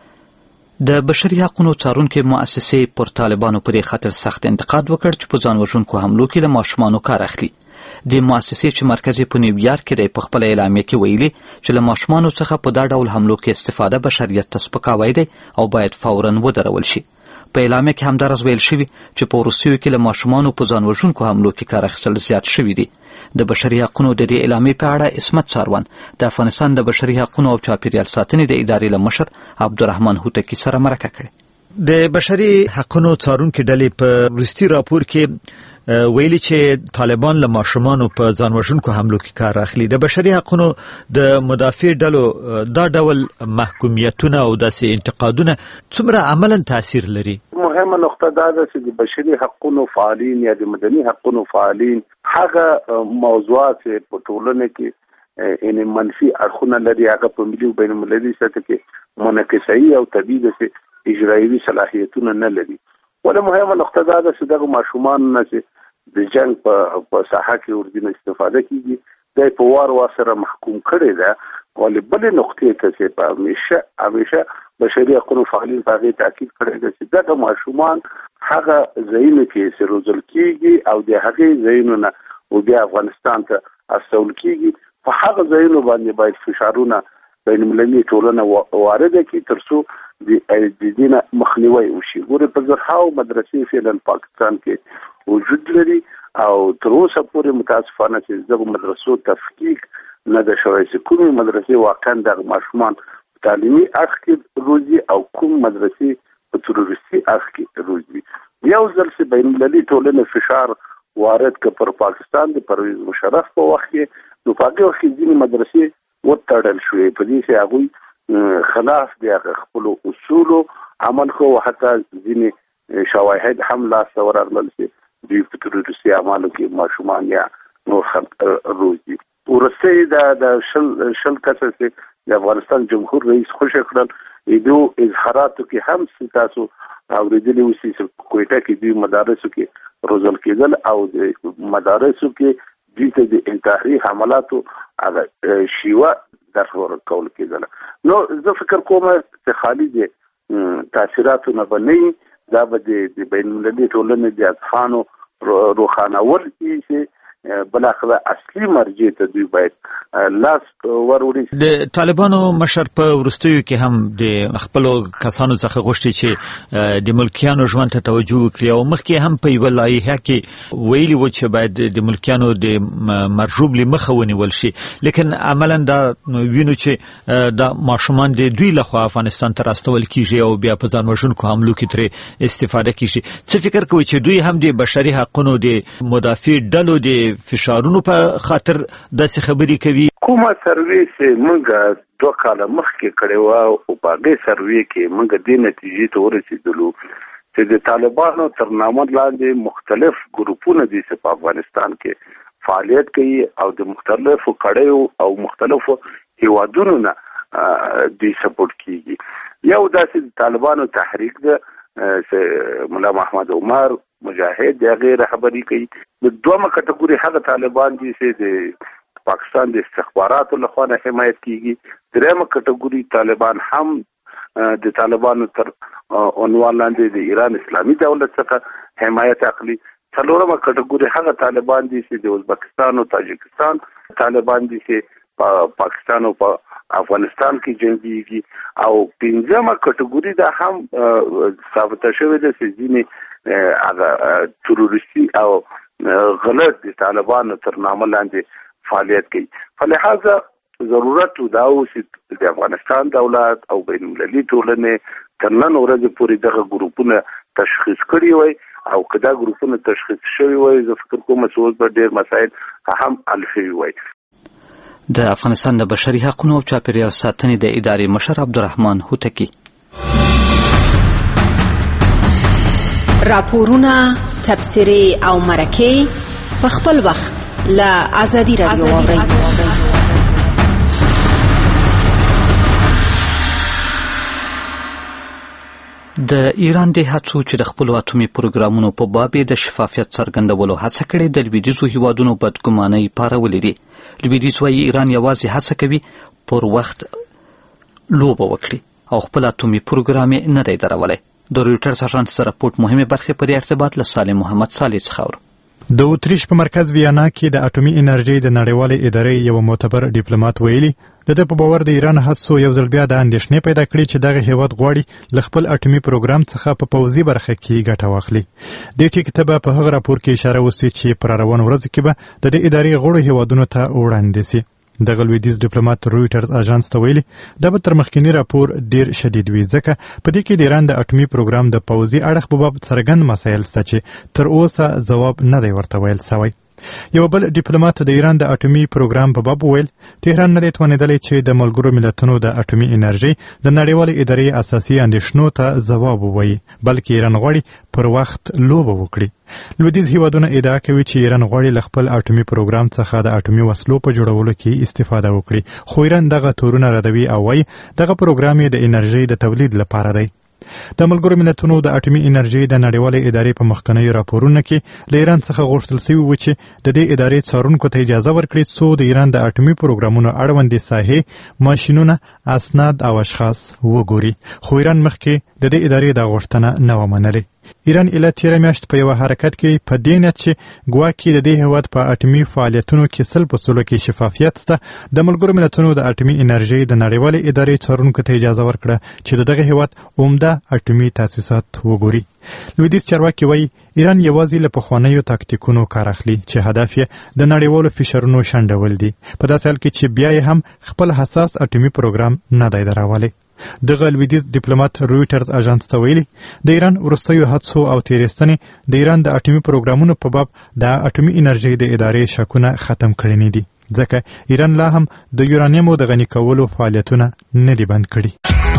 د بشري حقونو څارونکې مؤسسې پر طالبانو په دې خاطر سخت انتقاد وکړ چې په ځان وژونکو حملو کې له ماشومانو کار اخلي. د مؤسسې چې مرکز یې په نیویارک کې دی په خپله اعلامیه کې ویلي چې له ماشومانو څخه په دا ډول حملو کې استفاده بشریت ته سپکاوی دی او باید فورا ودرول شي. په اعلامیه کې همدارس ویل شوي چې په وروستیو کې له ماشومانو په ځان وژونکو حملو کې کار اخیستل زیات شوي دي. د بشري حقونو د دې اعلامیې په اړه عصمت څاروان د افغانستان د بشري حقونو او چاپیریال ساتنې د ادارې له مشر عبدالرحمن هوتکي سره مرکه کړې. د بشري حقونو څارونکي ډلې په وروستي راپور کې ویلي چې طالبان له ماشومانو په ځان وژونکو حملو کې کار اخلي. د بشري حقونو د مدافع ډلو دا ډول محکومیتونه او داسې انتقادونه څومره عملاً تاثیر لري؟ مهمه نقطه دا ده چې د بشري حقونو فعالین یا د مدني حقونو فعالین هغه موضوعات په ټولنه کې ان منفي اړخونه لري هغه په ملي او بین المللي سطح کې منعکسي او طبيعي اجرایي صلاحیتونه نه لري. ولا مهمه نقطه دا ده چې دغه ماشومان نه د جنگ په ساحه کې ورځنی استفاده کیږي د په وار واسره محکوم کړي ده. ولې بلې نقطې ته چې په همیشه همیشه بشري حقوقو فعالین په دې تاکید کړی دی چې دغه ماشومان هغه ځایونه کې چې روزل کیږي او د هغه ځایونو نه او بیا افغانستان ته استول کیږي په هغه ځایونو باندې باید فشارونه بین المللي ټولنه وارد کړي ترڅو د دینه مخنیوي وشي. ګوره په زرهاو مدرسې فعلا پاکستان کې وجود لري او تر اوسه پورې متاسفانه چې دغه مدرسو تفکیک نه ده شوی چې کومې مدرسې واقعا دغه ماشومان تعلیمي اړخ کې روزي او کوم مدرسې په تروریستي اړخ کې روزي. یو ځل چې بین المللي ټولنه فشار وارد کړ پر پاکستان د پرویز مشرف په وخت کې نو په هغه وخت کې ځینې مدرسې وتړل شوې په دې چې هغوی خلاف د خپلو اصولو عمل کو حتی ځینې شواهد هم لاسته ورغلل چې دوی په تروریستي اعمالو کې ماشومان یا نور خلک روزي. ورسته د شل شل کسه چې د افغانستان جمهور رئیس خوشی کړل ایدو اظهاراتو کې هم تاسو اوریدلی وسی چې کوټه کې دوی مدارسو کې روزل کېدل او د مدارسو کې دوی ته د انتحاري حملاتو هغه شیوه درور کول کېدل. نو زه فکر کوم چې خالي دي تاثیراتو نه بنئ دا به د بین المللي ټولنې د افغانو روخانه ول چې بلاخره اصلي مرجع ته دوی باید لاس وروړي. د طالبانو مشر په ورستیو کې هم د خپل کسانو څخه غوښتي چې د ملکیانو ژوند ته توجه وکړي او مخکې هم په یو لایحه کې ویلي و چې باید د ملکیانو د مرجوب لمخه ونیول شي، لیکن عملاً دا وینو چې د ماشومان د دوی لخوا افغانستان ته راستول کیږي او بیا په ځان وژونکو حملو کې ترې استفاده کیږي. څه فکر کوي چې دوی هم د بشري حقوقو د مدافع ډلو د فشارونو په خاطر داسې خبرې کوي؟ کومه سروې چې موږ دوه کاله مخکې کړې وه او په هغې سروې کې موږ دې نتیجې ته ورسېدلو چې د طالبانو تر نامه لاندې مختلف ګروپونه دي چې په افغانستان کې فعالیت کوي او د مختلفو کړیو او مختلفو هیوادونو نه دوی سپورټ کیږي. یو داسې طالبانو تحریک ده چې مولا محمد عمر مجاهد د هغې رهبري کوي. د دومه کټګوري هغه طالبان دي چې د پاکستان د استخباراتو لخوا نه حمایت کیږي. درېمه کټګوري طالبان هم د طالبانو تر عنوان لاندې د ایران اسلامي دولت څخه حمایت اخلي. څلورمه کټګوري هغه طالبان دي چې د ازبکستان او تاجکستان طالبان دي چې په پاکستان او په افغانستان کې جنګيږي. او پنځمه کټګوري دا هم ثابته شوې ده چې ځینې هغه تروریستي او غلط د طالبانو تر نامه لاندې فعالیت کوي. فلهذا ضرورت دا و چې د افغانستان دولت او بین المللي ټولنې تر نن ورځې پورې دغه ګروپونه تشخیص کړي وای او که دا ګروپونه تشخیص شوي وای زه فکر کوم چې اوس به ډېر مسایل هم حل شوي وای. د افغانستان د بشري حقوقو او چاپیریال ساتنې د ادارې مشر عبدالرحمن هوتکی. راپورونه، تبصرې او مرکې په خپل وخت له ازادي رادیو واورئ. د ایران د هڅو چې د خپل اټومي پروګرامونو په باب د شفافیت څرګندولو هڅه کړې د لویدیځو هیوادونو بدګمانۍ پارولې دي. لویدیځ وايي ایران یوازې هڅه کوي پر وخت لوبه وکړي او خپل اټومي پروګرام یې نه دی درولی. د رویټرز اژانس د راپورټ مهمې برخې پر ارتباط له سالم محمد صالح څخه اورو. د اتریش په مرکز ویانا کې د اټومي انرژي د نړیوالې ادارې یو معتبر ډیپلوماټ ویلي د ده په باور د ایران هڅو یو ځل بیا د اندېښنې پیدا کړي چې دغه هیواد غواړي له خپل اټومي پروګرام څخه په پوځي برخه کې ګټه واخلي. دې ټکي ته به په هغه راپور کې اشاره وسوي چې پر روانو ورځو کې به د دې ادارې غړو هیوادونو ته وړاندې سي. دغه لویدیځ ډیپلوماټ رویټرز اژانس ته ویلي دا به تر مخکینی راپور ډیر شدید وي ځکه په دې کې د ایران د اټومي پروګرام د پوځي اړخ په باب څرګند مسایل شته چې تر اوسه ځواب نه دی ورته ویل سوی. یو بل ډیپلوماټ د ایران د اټومي پروګرام په باب ویل تهران نه دی توانېدلی چې د ملګرو ملتونو د اټومي انرژي د نړیوالې ادارې اساسي اندېښنو ته ځواب ووایي بلکې ایران غواړي پر وخت لوبه وکړي. لویدیځ هیوادونه ادعا کوي چې ایران غواړي له خپل اټومي پروګرام څخه د اټومي وسلو په جوړولو کې استفاده وکړي خو ایران دغه تورونه ردوي او وایي دغه پروګرام یې د انرژي د تولید لپاره دی. د ملګرو ملتونو د اټومي انرژي د نړیوالې ادارې په مخکنیو راپورونو کې له ایران څخه غوښتل شوي و چې د دې ادارې څارونکو ته اجازه ورکړي څو د ایران د اټومي پروګرامونو اړوندې ساحې ماشینونه اسناد او اشخاص وګوري خو ایران مخکې د دې ادارې دا غوښتنه نه وه منلې. ایران اله تیره میاشت په یو حرکت کې په دې نیت چې ګواکې د دې هیواد په اټومي فعالیتونو کې سل په سلو کې شفافیت شته د ملګرو ملتونو د اټومي انرژي د نړیوالې ادارې څارونکو ته اجازه ورکړه چې د دغه هیواد عمده اټومي تاسیسات وګوري. لویدیځ چارواکي وایي ایران یوازې له پخوانیو تاکتیکونو کار اخلي چې هدف یې د نړیوالو فشارونو شنډول دي په داسې حال کې چې بیا یې هم خپل حساس اټومي پروګرام نه دی دراولی. دغه لویدیځ ډیپلوماټ رویټرز اژانس ته ویلي د ایران وروستیو هڅو او تېرېستنې د ایران د اټومي پروګرامونو په باب د اټومي انرژۍ د ادارې شکونه ختم کړي نه دي ځکه ایران لا هم د یورانیمو د غني کولو فعالیتونه نه دي بند کړي.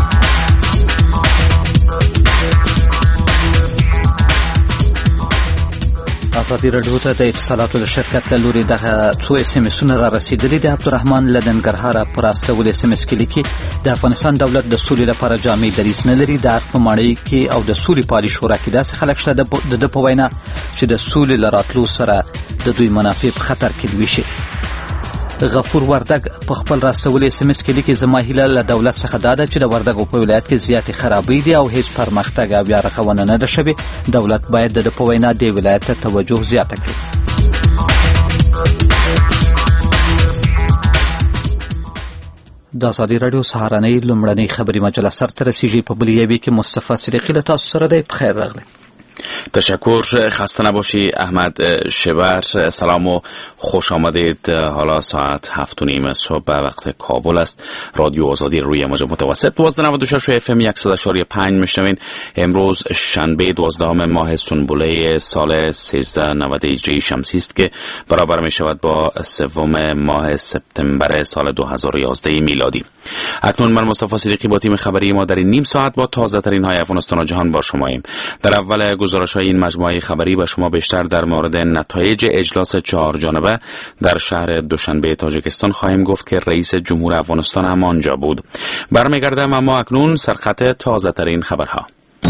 ازادي راډیو ته د اتصالاتو د شرکت له لوري دغه څو اس ام اسونه را رسیدلي دي. عبدالرحمن له ننګرهاره پر استول اس ام اس کې لیکي د افغانستان دولت د سولې لپاره جامع دریځ نه لري. د حق په ماڼۍ کې او د سولې پالي شورا کې داسې خلک شته د ده په وینا چې د سولې له راتلو سره د دوی منافع په خطر کې وي. غفور وردګ په خپل راستولي اس ام اس کې لیکي زما هیله له دولت څخه دا ده چې د وردګو په ولایت کې زیاتې خرابۍ دي او هیڅ پرمختګ او بیا رغونه نه ده شوې. دولت باید د ده په وینا دې ولایت ته توجه زیاته کړي. د ازادي راډیو سهارنۍ لومړنۍ خبري مجله سرته رسیږي. په بل یوې کې مصطفی صدیقی له تاسو سره دی. بخیر راغلی. تشکر، خسته نباشی. احمد شبر، سلام و خوش آمدید. حالا ساعت هفت و نیم صبح به وقت کابل است. رادیو آزادی روی موج متوسط دوازده نود و شش اف ام صد و چهار و پنج میشنوین. امروز شنبه دوازدهم ماه سنبوله سال سیزده نود هجری شمسی است که برابر می شود با سوم ماه سپتامبر سال دو هزار و یازده میلادی. اکنون من مصطفی صدیقی با تیم خبری ما در این نیم ساعت با تازه ترین های افغانستان و جهان با شماییم. در اول گزارش‌های این مجموعه خبری به شما بیشتر در مورد نتایج اجلاس چهار جانبه در شهر دوشنبه تاجیکستان خواهیم گفت که رئیس جمهور افغانستان هم آنجا بود. برمیگردم اما اکنون سرخط تازه ترین خبرها.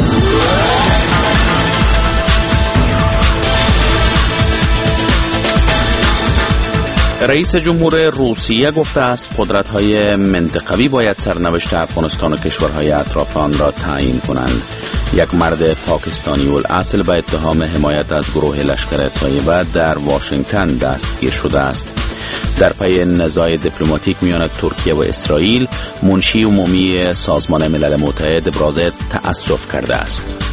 رئیس جمهور روسیه گفته است قدرت‌های منطقوی باید سرنوشت افغانستان و کشورهای اطراف آن را تعیین کنند. یک مرد پاکستانی الاصل به اتهام حمایت از گروه لشکر طیبه در واشنگتن دستگیر شده است. در پی نزاع دیپلماتیک میان ترکیه و اسرائیل، منشی عمومی سازمان ملل متحد ابراز تأسف کرده است.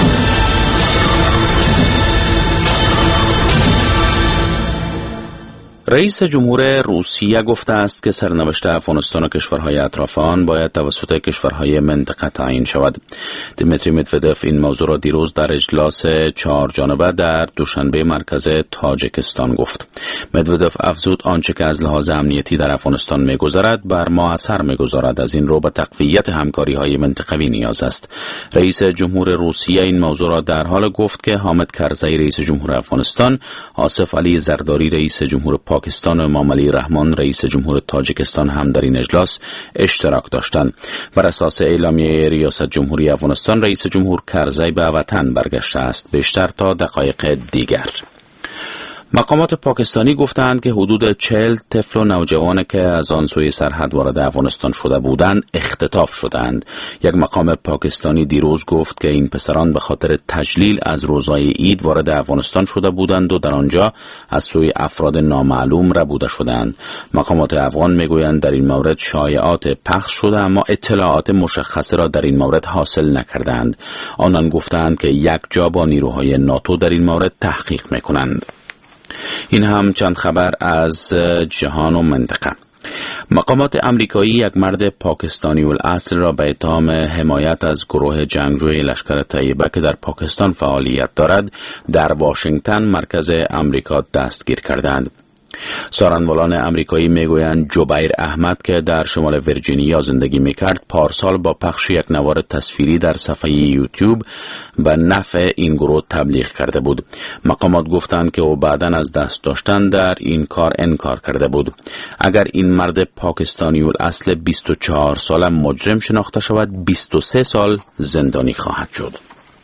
رئیس جمهور روسیه گفته است که سرنوشت افغانستان و کشورهای اطراف آن باید توسط کشورهای منطقه تعیین شود. دیمیتری مدودف این موضوع را دیروز در اجلاس چهار جانبه در دوشنبه مرکز تاجیکستان گفت. مدودف افزود آنچه که از لحاظ امنیتی در افغانستان می‌گذرد بر ما اثر می‌گذارد. از این رو به تقویت همکاری‌های منطقوی نیاز است. رئیس جمهور روسیه این موضوع را در حال گفت که حامد کرزی رئیس جمهور افغانستان، آصف علی زرداری رئیس جمهور پاکستان و امام علی رحمان رئیس جمهور تاجیکستان هم در این اجلاس اشتراک داشتند. بر اساس اعلامیه ریاست جمهوری افغانستان، رئیس جمهور کرزی به وطن برگشته است، بیشتر تا دقایق دیگر. مقامات پاکستانی گفتند که حدود چهل طفل و نوجوان که از آن سوی سرحد وارد افغانستان شده بودند اختطاف شدند. یک مقام پاکستانی دیروز گفت که این پسران به خاطر تجلیل از روزهای عید وارد افغانستان شده بودند و در آنجا از سوی افراد نامعلوم ربوده شدند. مقامات افغان میگویند در این مورد شایعات پخش شده اما اطلاعات مشخصه را در این مورد حاصل نکردند. آنان گفتند که یک جا با نیروهای ناتو در این مورد تحقیق میکنند. این هم چند خبر از جهان و منطقه. مقامات امریکایی یک مرد پاکستانی الاصل را به اتهام حمایت از گروه جنگجوی لشکر طیبه که در پاکستان فعالیت دارد در واشنگتن مرکز امریکا دستگیر کردند. سارنوالان امریکایی میگویند جوبیر احمد که در شمال ویرجینیا زندگی میکرد پارسال با پخش یک نوار تصویری در صفحه یوتیوب به نفع این گروه تبلیغ کرده بود. مقامات گفتند که او بعداً از دست داشتن در این کار انکار کرده بود. اگر این مرد پاکستانی الاصل بیست و چهار ساله مجرم شناخته شود، بیست و سه سال زندانی خواهد شد.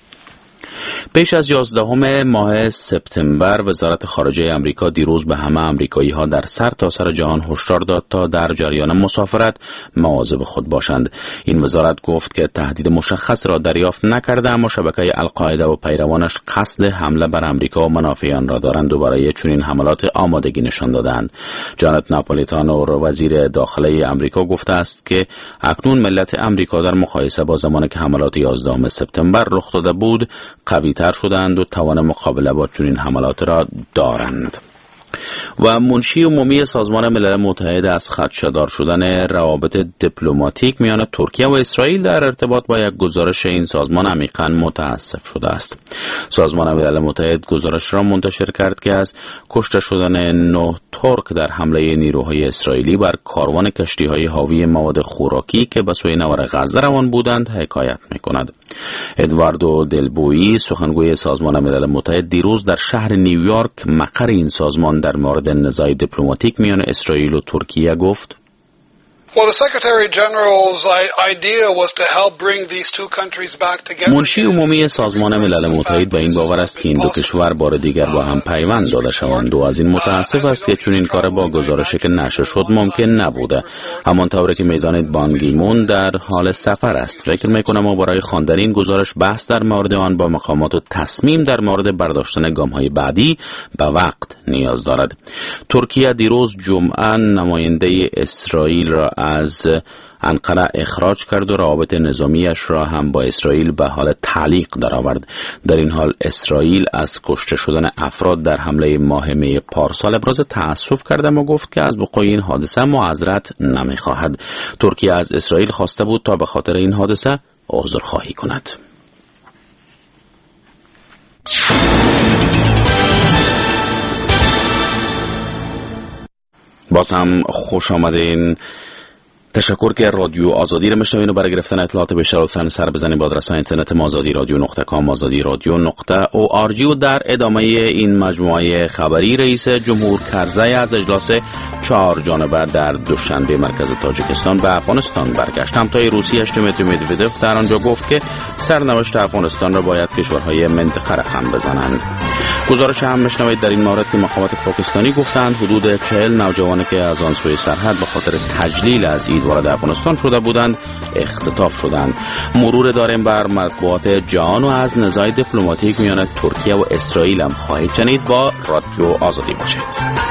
پیش از یازدهم ماه سپتامبر، وزارت خارجه امریکا دیروز به همه امریکایی ها در سر تا سر جهان هشدار داد تا در جریان مسافرت مواظب خود باشند. این وزارت گفت که تهدید مشخص را دریافت نکرده اما شبکه القاعده و پیروانش قصد حمله بر امریکا و منافع آن را دارند و برای چنین حملات آمادگی نشان دادند. جانت ناپولیتانو وزیر داخله امریکا گفته است که اکنون ملت امریکا در مقایسه با زمانی که حملات یازدهم سپتامبر رخ داده بود قوی تر شدند و توان مقابله با چنین حملات را دارند. و منشی عمومی سازمان ملل متحد از خدشه‌دار شدن روابط دیپلماتیک میان ترکیه و اسرائیل در ارتباط با یک گزارش این سازمان عمیقاً متاسف شده است. سازمان ملل متحد گزارش را منتشر کرد که از کشته شدن نه ترک در حمله نیروهای اسرائیلی بر کاروان کشتی‌های حاوی مواد خوراکی که به سوی نوار غزه روان بودند حکایت می‌کند. ادواردو دلبویی سخنگوی سازمان ملل متحد دیروز در شهر نیویورک مقر این سازمان در مورد نزاع دیپلماتیک میان اسرائیل و ترکیه گفت: منشی عمومی سازمان ملل متحد به این باور است که این دو کشور بار دیگر با هم پیوند داده شوند و از این متاسف است که چون این کار با گزارشی که نشر شد ممکن نبوده. همانطور که میدانید بان کی مون در حال سفر است. فکر میکنم ما برای خواندن این گزارش بحث در مورد آن با مقامات و تصمیم در مورد برداشتن گام‌های بعدی به وقت نیاز دارد. ترکیه دیروز جمعه نماینده اسرائیل را از انقره اخراج کرد و روابط نظامیش را هم با اسرائیل به حال تعلیق درآورد. در این حال اسرائیل از کشته شدن افراد در حمله ماه می پارسال ابراز تأسف کرد و گفت که از وقوع این حادثه معذرت نمی‌خواهد. ترکیه از اسرائیل خواسته بود تا به خاطر این حادثه عذرخواهی کند. باز هم خوش آمدین. تشکر که رادیو آزادی را میشنوین و برای گرفتن اطلاعات بیشتر لطفاً سر بزنید به آدرس اینترنت ما آزادی رادیو نقطه کام آزادی رادیو نقطه او آر جی. و در ادامه این مجموعه خبری رئیس جمهور کرزی از اجلاس چهار جانبه در دوشنبه مرکز تاجیکستان به افغانستان برگشت. همتای روسیه دیمیتری مدودف در آنجا گفت که سرنوشت افغانستان را باید کشورهای منطقه رقم بزنند. گزارش هم میشنوید در این مورد که مقامات پاکستانی گفتند حدود چهل نوجوانی که از آن سوی سرحد به خاطر تجلیل از عید وارد افغانستان شده بودند اختطاف شدند. مرور داریم بر مطبوعات جهان و از نزاع دیپلماتیک میان ترکیه و اسرائیل هم خواهید شنید. با رادیو آزادی باشید.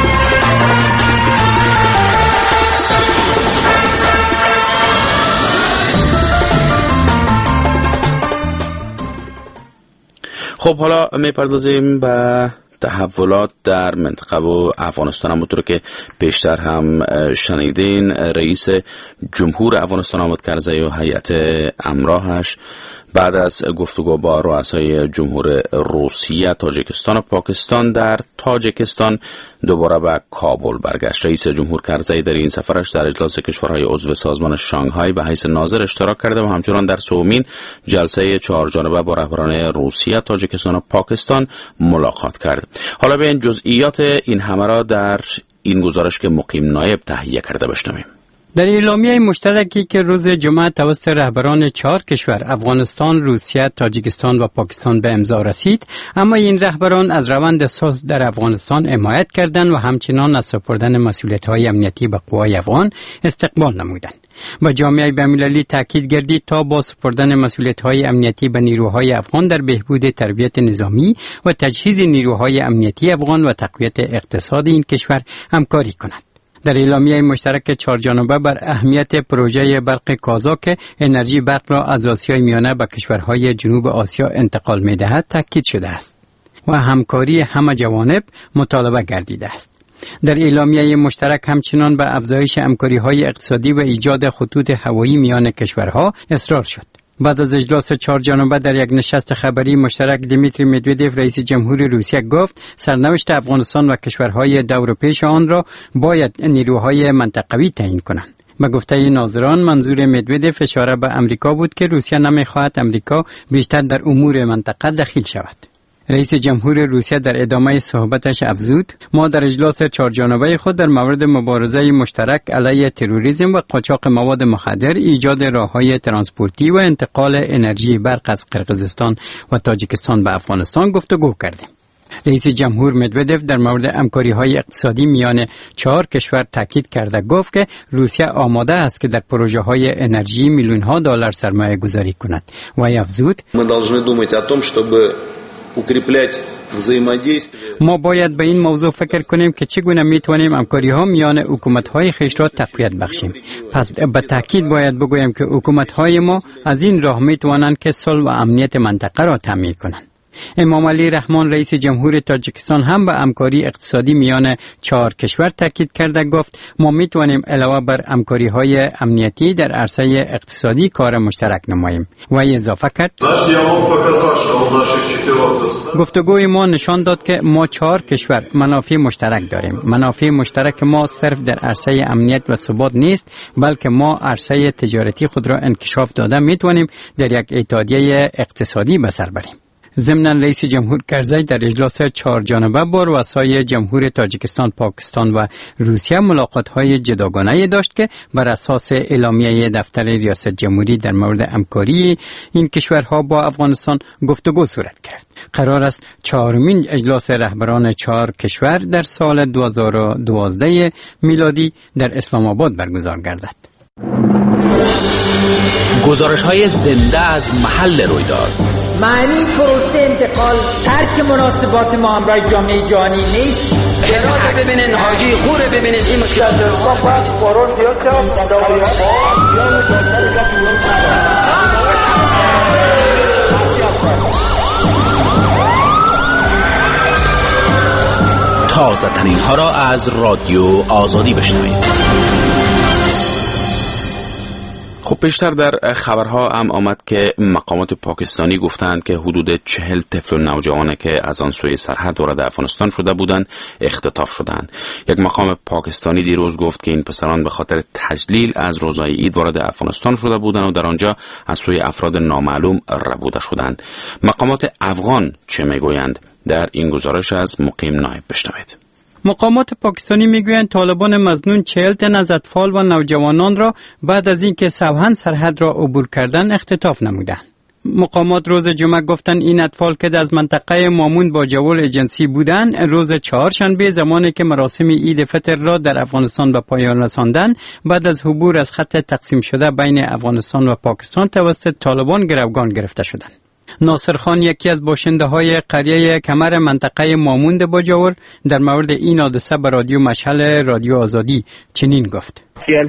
خب حالا میپردازیم به تحولات در منطقه و افغانستان. همونطور که پیشتر هم شنیدین رئیس جمهور افغانستان حامد کرزی و هیئت همراهش بعد از گفتگو با رؤسای جمهور روسیه، تاجیکستان و پاکستان در تاجیکستان دوباره به کابل برگشت. رئیس جمهور کرزی در این سفرش در اجلاس کشورهای عضو سازمان شانگهای به حیث ناظر اشتراک کرده و همچنان در سومین جلسه چهار جانبه با رهبران روسیه، تاجیکستان و پاکستان ملاقات کرد. حالا به این جزئیات این همه را در این گزارش که مقیم نایب تهیه کرده بشنویم. در اعلامیه مشترکی که روز جمعه توسط رهبران چهار کشور افغانستان، روسیه، تاجیکستان و پاکستان به امضا رسید، اما این رهبران از روند صلح در افغانستان حمایت کردند و همچنان از سپردن مسئولیت‌های امنیتی به قوای افغان استقبال نمودند. با جامعه بین‌المللی تاکید گردید تا با سپردن مسئولیت‌های امنیتی به نیروهای افغان در بهبود تربیت نظامی و تجهیز نیروهای امنیتی افغان و تقویت اقتصاد این کشور همکاری کنند. در اعلامیه مشترک چهار جانبه بر اهمیت پروژه برق کازا که انرژی برق را از آسیای میانه به کشورهای جنوب آسیا انتقال می‌دهد تاکید شده است و همکاری همه جوانب مطالبه گردیده است. در اعلامیه مشترک همچنان به افزایش همکاری‌های اقتصادی و ایجاد خطوط هوایی میان کشورها اصرار شد. بعد از اجلاس چهار جانبه در یک نشست خبری مشترک دیمیتری مدودف رئیس جمهور روسیه گفت سرنوشت افغانستان و کشورهای دور و پیش آن را باید نیروهای منطقوی تعیین کنند. به گفته ناظران منظور مدودف اشاره به امریکا بود که روسیه نمی‌خواهد امریکا بیشتر در امور منطقه دخیل شود. رئیس جمهور روسیه در ادامه صحبتش افزود ما در اجلاس چهار جانبه خود در مورد مبارزه مشترک علیه تروریسم و قاچاق مواد مخدر، ایجاد راههای ترانسپورتی و انتقال انرژی برق از قرقیزستان و تاجیکستان به افغانستان گفتگو کردیم. رئیس جمهور مدودف در مورد همکاری‌های اقتصادی میان چهار کشور تاکید کرده گفت که روسیه آماده است که در پروژه‌های انرژی میلیون‌ها دلار سرمایه گذاری کند و افزود ما باید به این موضوع فکر کنیم که چگونه میتوانیم همکاری‌ها میان حکومت‌های خویش را تقویت بخشیم. پس به تأکید باید بگویم که حکومت‌های ما از این راه میتوانند که صلح و امنیت منطقه را تامین کنند. امام علی رحمان رئیس جمهور تاجیکستان هم به همکاری اقتصادی میان چهار کشور تاکید کرده گفت ما میتوانیم علاوه بر همکاری‌های امنیتی در عرصه اقتصادی کار مشترک نماییم و اضافه کرد گفتگوی ما نشان داد که ما چهار کشور منافع مشترک داریم. منافع مشترک ما صرف در عرصه امنیت و ثبات نیست، بلکه ما عرصه تجارتی خود را انکشاف داده میتوانیم در یک اتحادیه اقتصادی به سر بریم. ضمناً رئیس جمهور کرزی در اجلاس چهار جانبه با رؤسای جمهور تاجیکستان، پاکستان و روسیه ملاقات‌های جداگانه داشت که بر اساس اعلامیه دفتر ریاست جمهوری در مورد همکاری این کشورها با افغانستان گفتگو صورت گرفت. قرار است چهارمین اجلاس رهبران چهار کشور در سال دو هزار و دوازده میلادی در اسلام آباد برگزار گردد. گزارش‌های زنده از محل رویداد، معنی پروسه انتقال ترک مناسبات ما همراه جامعه جهانی نیست. هرات ببینین، حاجی خور ببینین، این مشکلات رو باید قرار زیاد تازه ترین ها را از رادیو آزادی بشنوید. خب پیشتر در خبرها هم آمد که مقامات پاکستانی گفتند که حدود چهل طفل و نوجوانه که از آن سوی سرحد وارد افغانستان شده بودند اختطاف شدند. یک مقام پاکستانی دیروز گفت که این پسران به خاطر تجلیل از روزهای عید وارد افغانستان شده بودند و در آنجا از سوی افراد نامعلوم ربوده شدند. مقامات افغان چه میگویند؟ در این گزارش از مقیم نایب بشنوید. مقامات پاکستانی میگویند طالبان مظنون چهل تن از اطفال و نوجوانان را بعد از اینکه سوهن سرحد را عبور کردند اختطاف نمودند. مقامات روز جمعه گفتند این اطفال که از منطقه مامون با جوال جنسی بودند روز چهارشنبه زمانی که مراسم عید فطر را در افغانستان به پایان رساندند بعد از عبور از خط تقسیم شده بین افغانستان و پاکستان توسط طالبان گروگان گرفته شدند. ناصر خان یکی از باشنده های قریه کمر منطقه ماموند باجاور در مورد این حادثه به رادیو مشعل رادیو آزادی چنین گفت: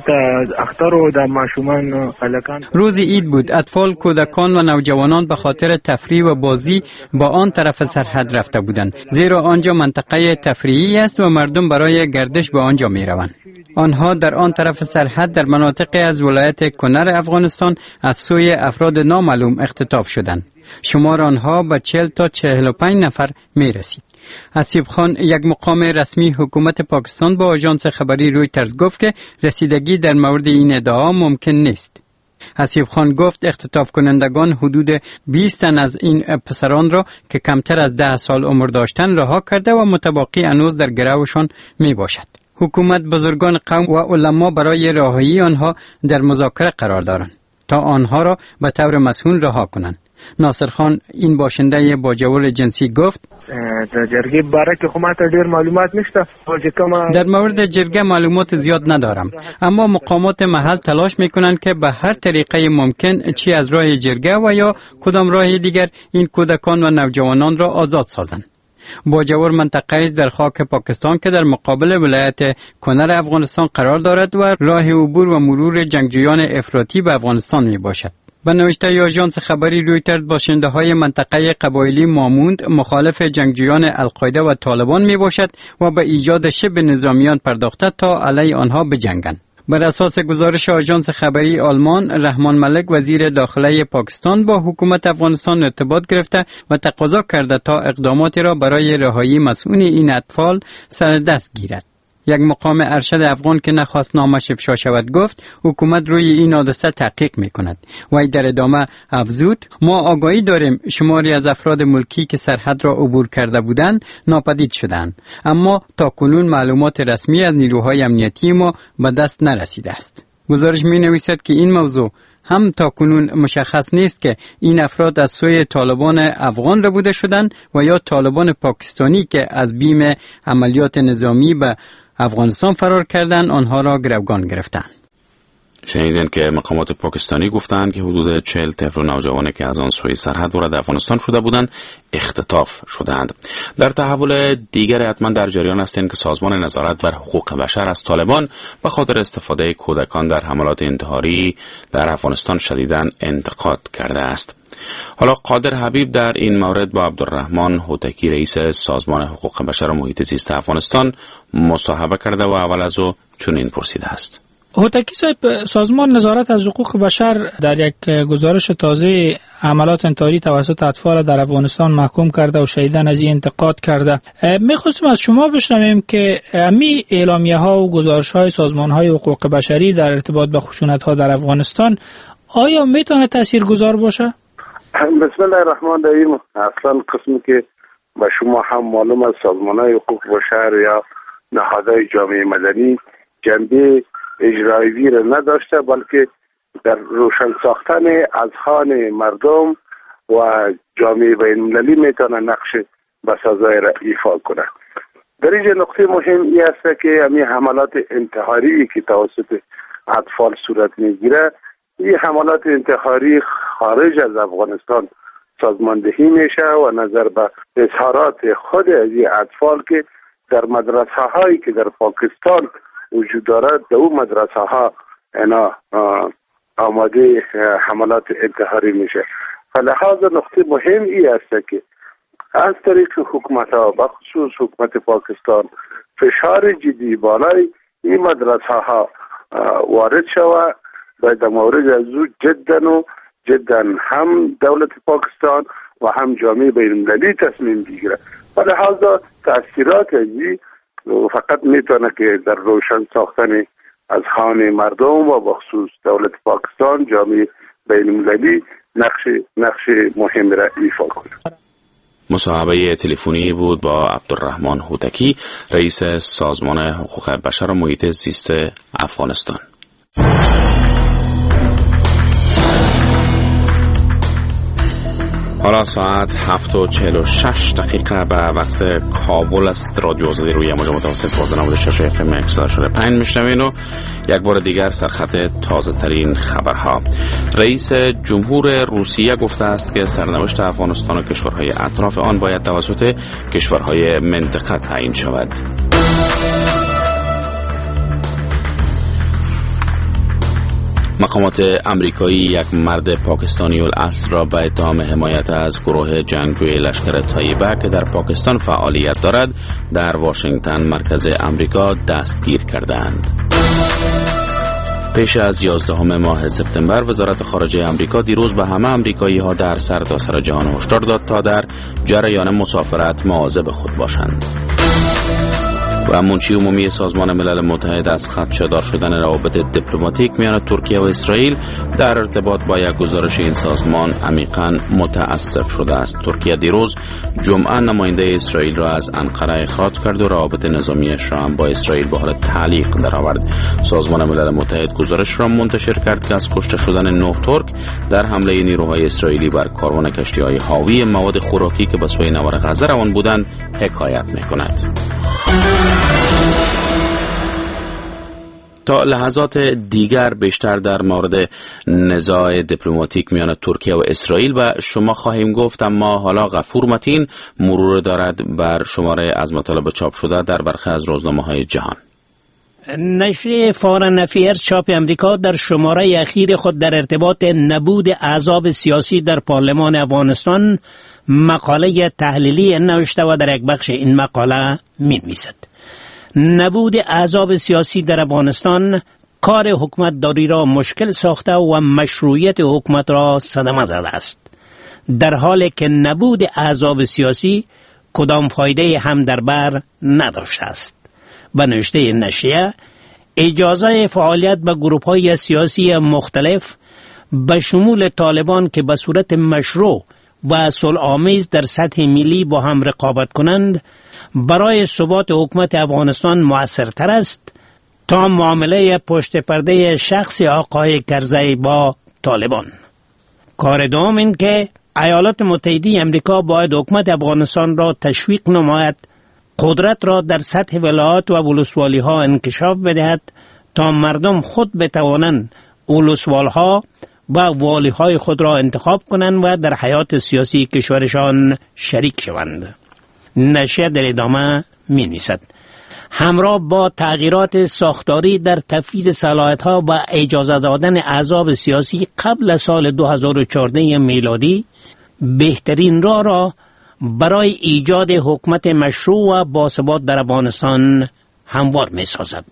روز عید بود. اطفال، کودکان و نوجوانان به خاطر تفریح و بازی با آن طرف سرحد رفته بودند، زیرا آنجا منطقه تفریحی است و مردم برای گردش به آنجا می روند. آنها در آن طرف سرحد در مناطق از ولایت کنر افغانستان از سوی افراد نامعلوم اختطاف شدند. شمار آنها به چهل تا چهل و پنج نفر می رسید. حسیب خان یک مقام رسمی حکومت پاکستان با آژانس خبری رویترز گفت که رسیدگی در مورد این ادعا ممکن نیست. حسیب خان گفت اختطاف کنندگان حدود بیست تن از این پسران را که کمتر از ده سال عمر داشتند رها کرده و متباقی هنوز در گروشان می باشد. حکومت، بزرگان قوم و علما برای رهایی آنها در مذاکره قرار دارند تا آنها را به طور مسئول رها کنند. ناصر خان این باشنده با جوال جنسی گفت در جرگه باره که خو ماته ډیر معلومات نشته. در مورد جرگه معلومات زیاد ندارم، اما مقامات محل تلاش میکنند که به هر طریقه ممکن چی از راه جرگه و یا کدام راه دیگر این کودکان و نوجوانان را آزاد سازند. باجور منطقه است در خاک پاکستان که در مقابل ولایت کنر افغانستان قرار دارد و راه عبور و مرور جنگجویان افراطی به افغانستان می باشد. به نوشته آژانس خبری رویترز باشنده های منطقه قبایلی ماموند مخالف جنگجویان القاعده و طالبان می باشد و به ایجاد شبه نظامیان پرداخته تا علیه آنها بجنگند. بر اساس گزارش آژانس خبری آلمان، رحمان ملک وزیر داخله پاکستان با حکومت افغانستان ارتباط گرفته و تقاضا کرده تا اقداماتی را برای رهایی مسئول این اطفال سر دست گیرد. یک مقام ارشد افغان که نخواست نامش افشا شود گفت حکومت روی این حادثه تحقیق میکند. و در ادامه افزود ما آگاهی داریم شماری از افراد ملکی که سرحد را عبور کرده بودند ناپدید شدند، اما تا کنون معلومات رسمی از نیروهای امنیتی ما به دست نرسیده است. گزارش می نویسد که این موضوع هم تا کنون مشخص نیست که این افراد از سوی طالبان افغان ربوده شدند و یا طالبان پاکستانی که از بیم عملیات نظامی به افغانستان فرار کردند آنها را گروگان گرفتند. شنیدن که مقامات پاکستانی گفتند که حدود چهل طفل و نوجوانی که از آن سوی سرحد وارد افغانستان شده بودند اختطاف شدند. در تحول دیگر حتما در جریان هستند که سازمان نظارت بر حقوق بشر از طالبان به خاطر استفاده کودکان در حملات انتحاری در افغانستان شدیداً انتقاد کرده است. حالا قادر حبیب در این مورد با عبدالرحمن هوتکی رئیس سازمان حقوق بشر و محیط زیست افغانستان مصاحبه کرده و اول از او چنین پرسیده است. هوتکی صاحب، سازمان نظارت از حقوق بشر در یک گزارش تازه عملات انتحاری توسط اطفال در افغانستان محکوم کرده و شدیداً از این انتقاد کرده. می‌خواستیم از شما بشنویم که امی اعلامیه ها و گزارش های سازمان های حقوق بشری در ارتباط با خشونت ها در افغانستان آیا میتونه تاثیرگذار باشه؟ بسم الله الرحمن الرحیم. اصلا قسمی که به شما هم معلوم از سازمان های حقوق بشر یا نهادهای جامعه مدنی جنبه اجرایی را نداشته، بلکه در روشن ساختن اذهان مردم و جامعه بین‌المللی میتونه نقش بسازای را ایفا کنه. در اینجا نقطه مهم این است که همین حملات انتحاری که توسط اطفال صورت میگیره، این حملات انتحاری خارج از افغانستان سازماندهی میشه و نظر به اظهارات خود از این اطفال که در مدرسه هایی که در پاکستان وجود دارد، در اون مدرسه ها اینا آماده حملات انتحاری میشه. فلحاظ نقطه مهم ای است که از طریق حکومت ها بخصوص حکومت پاکستان فشار جدی بالای این مدرسه ها وارد شود و در مورد از او جدا و جدا هم دولت پاکستان و هم جامعه بین المللی تصمیم بگیره. فلحاظ تأثیرات ازی فقط میتونه که در روشن ساختن از خانه مردم و بخصوص دولت پاکستان جامعه بین المللی نقش نقش مهم را ایفا کنه. مصاحبه تلفنی بود با عبدالرحمن هوتکی، رئیس سازمان حقوق بشر و محیط زیست افغانستان. حالا ساعت هفت و چهل و شش دقیقه به وقت کابل است. رادیو آزادی روی موج متوسط باز نود و شش اف ام یک صد و پنج میشنوین و یک بار دیگر سرخط تازه ترین خبرها. رئیس جمهور روسیه گفته است که سرنوشت افغانستان و کشورهای اطراف آن باید توسط کشورهای منطقه تعیین شود. مقامات امریکایی یک مرد پاکستانی الاصل را به اتهام حمایت از گروه جنگجوی لشکر طیبه که در پاکستان فعالیت دارد در واشنگتن مرکز امریکا دستگیر کردند. پیش از یازدهم ماه سپتامبر وزارت خارجه امریکا دیروز به همه امریکایی ها در سرتاسر جهان هشدار داد تا در جریان مسافرت مواظب خود باشند. و منشی عمومی سازمان ملل متحد از خدشه‌دار شدن روابط دیپلماتیک میان ترکیه و اسرائیل در ارتباط با یک گزارش این سازمان عمیقاً متاسف شده است. ترکیه دیروز جمعه نماینده اسرائیل را از انقره اخراج کرد و روابط نظامیش را هم با اسرائیل به حال تعلیق درآورد. سازمان ملل متحد گزارش را منتشر کرد که از کشته شدن نه ترک در حمله نیروهای اسرائیلی بر کاروان کشتی‌های حاوی مواد خوراکی که به سوی نوار غزه روان بودند حکایت می‌کند. تا لحظات دیگر بیشتر در مورد نزاع دیپلماتیک میان ترکیه و اسرائیل و شما خواهیم گفت، اما حالا غفور متین مرور دارد بر شماره از مطالب چاپ شده در برخی از روزنامه‌های جهان. نشریه فارن افیرز چاپ امریکا در شماره اخیر خود در ارتباط نبود احزاب سیاسی در پارلمان افغانستان مقاله تحلیلی نوشته و در یک بخش این مقاله می‌نویسد: نبود احزاب سیاسی در افغانستان کار حکومت داری را مشکل ساخته و مشروعیت حکومت را صدمه زده است، در حالی که نبود احزاب سیاسی کدام فایده هم در بر نداشته است. به نوشته نشریه، اجازه فعالیت به گروه‌های سیاسی مختلف به شمول طالبان که به صورت مشروع و صلح‌آمیز در سطح ملی با هم رقابت کنند برای ثبات حکومت افغانستان مؤثرتر است تا معامله پشت پرده شخص آقای کرزی با طالبان. کار دوم این که ایالات متحده امریکا باید حکومت افغانستان را تشویق نماید قدرت را در سطح ولایات و ولسوالی ها انکشاف بدهد تا مردم خود بتوانند ولسوال ها و والی های خود را انتخاب کنند و در حیات سیاسی کشورشان شریک شوند. نشریه در ادامه می نویسد: همراه با تغییرات ساختاری در تفویض صلاحیت‌ها و اجازه دادن احزاب سیاسی قبل از سال دو هزار و چهارده میلادی، بهترین راه را برای ایجاد حکومت مشروع و باثبات در افغانستان هموار می سازد.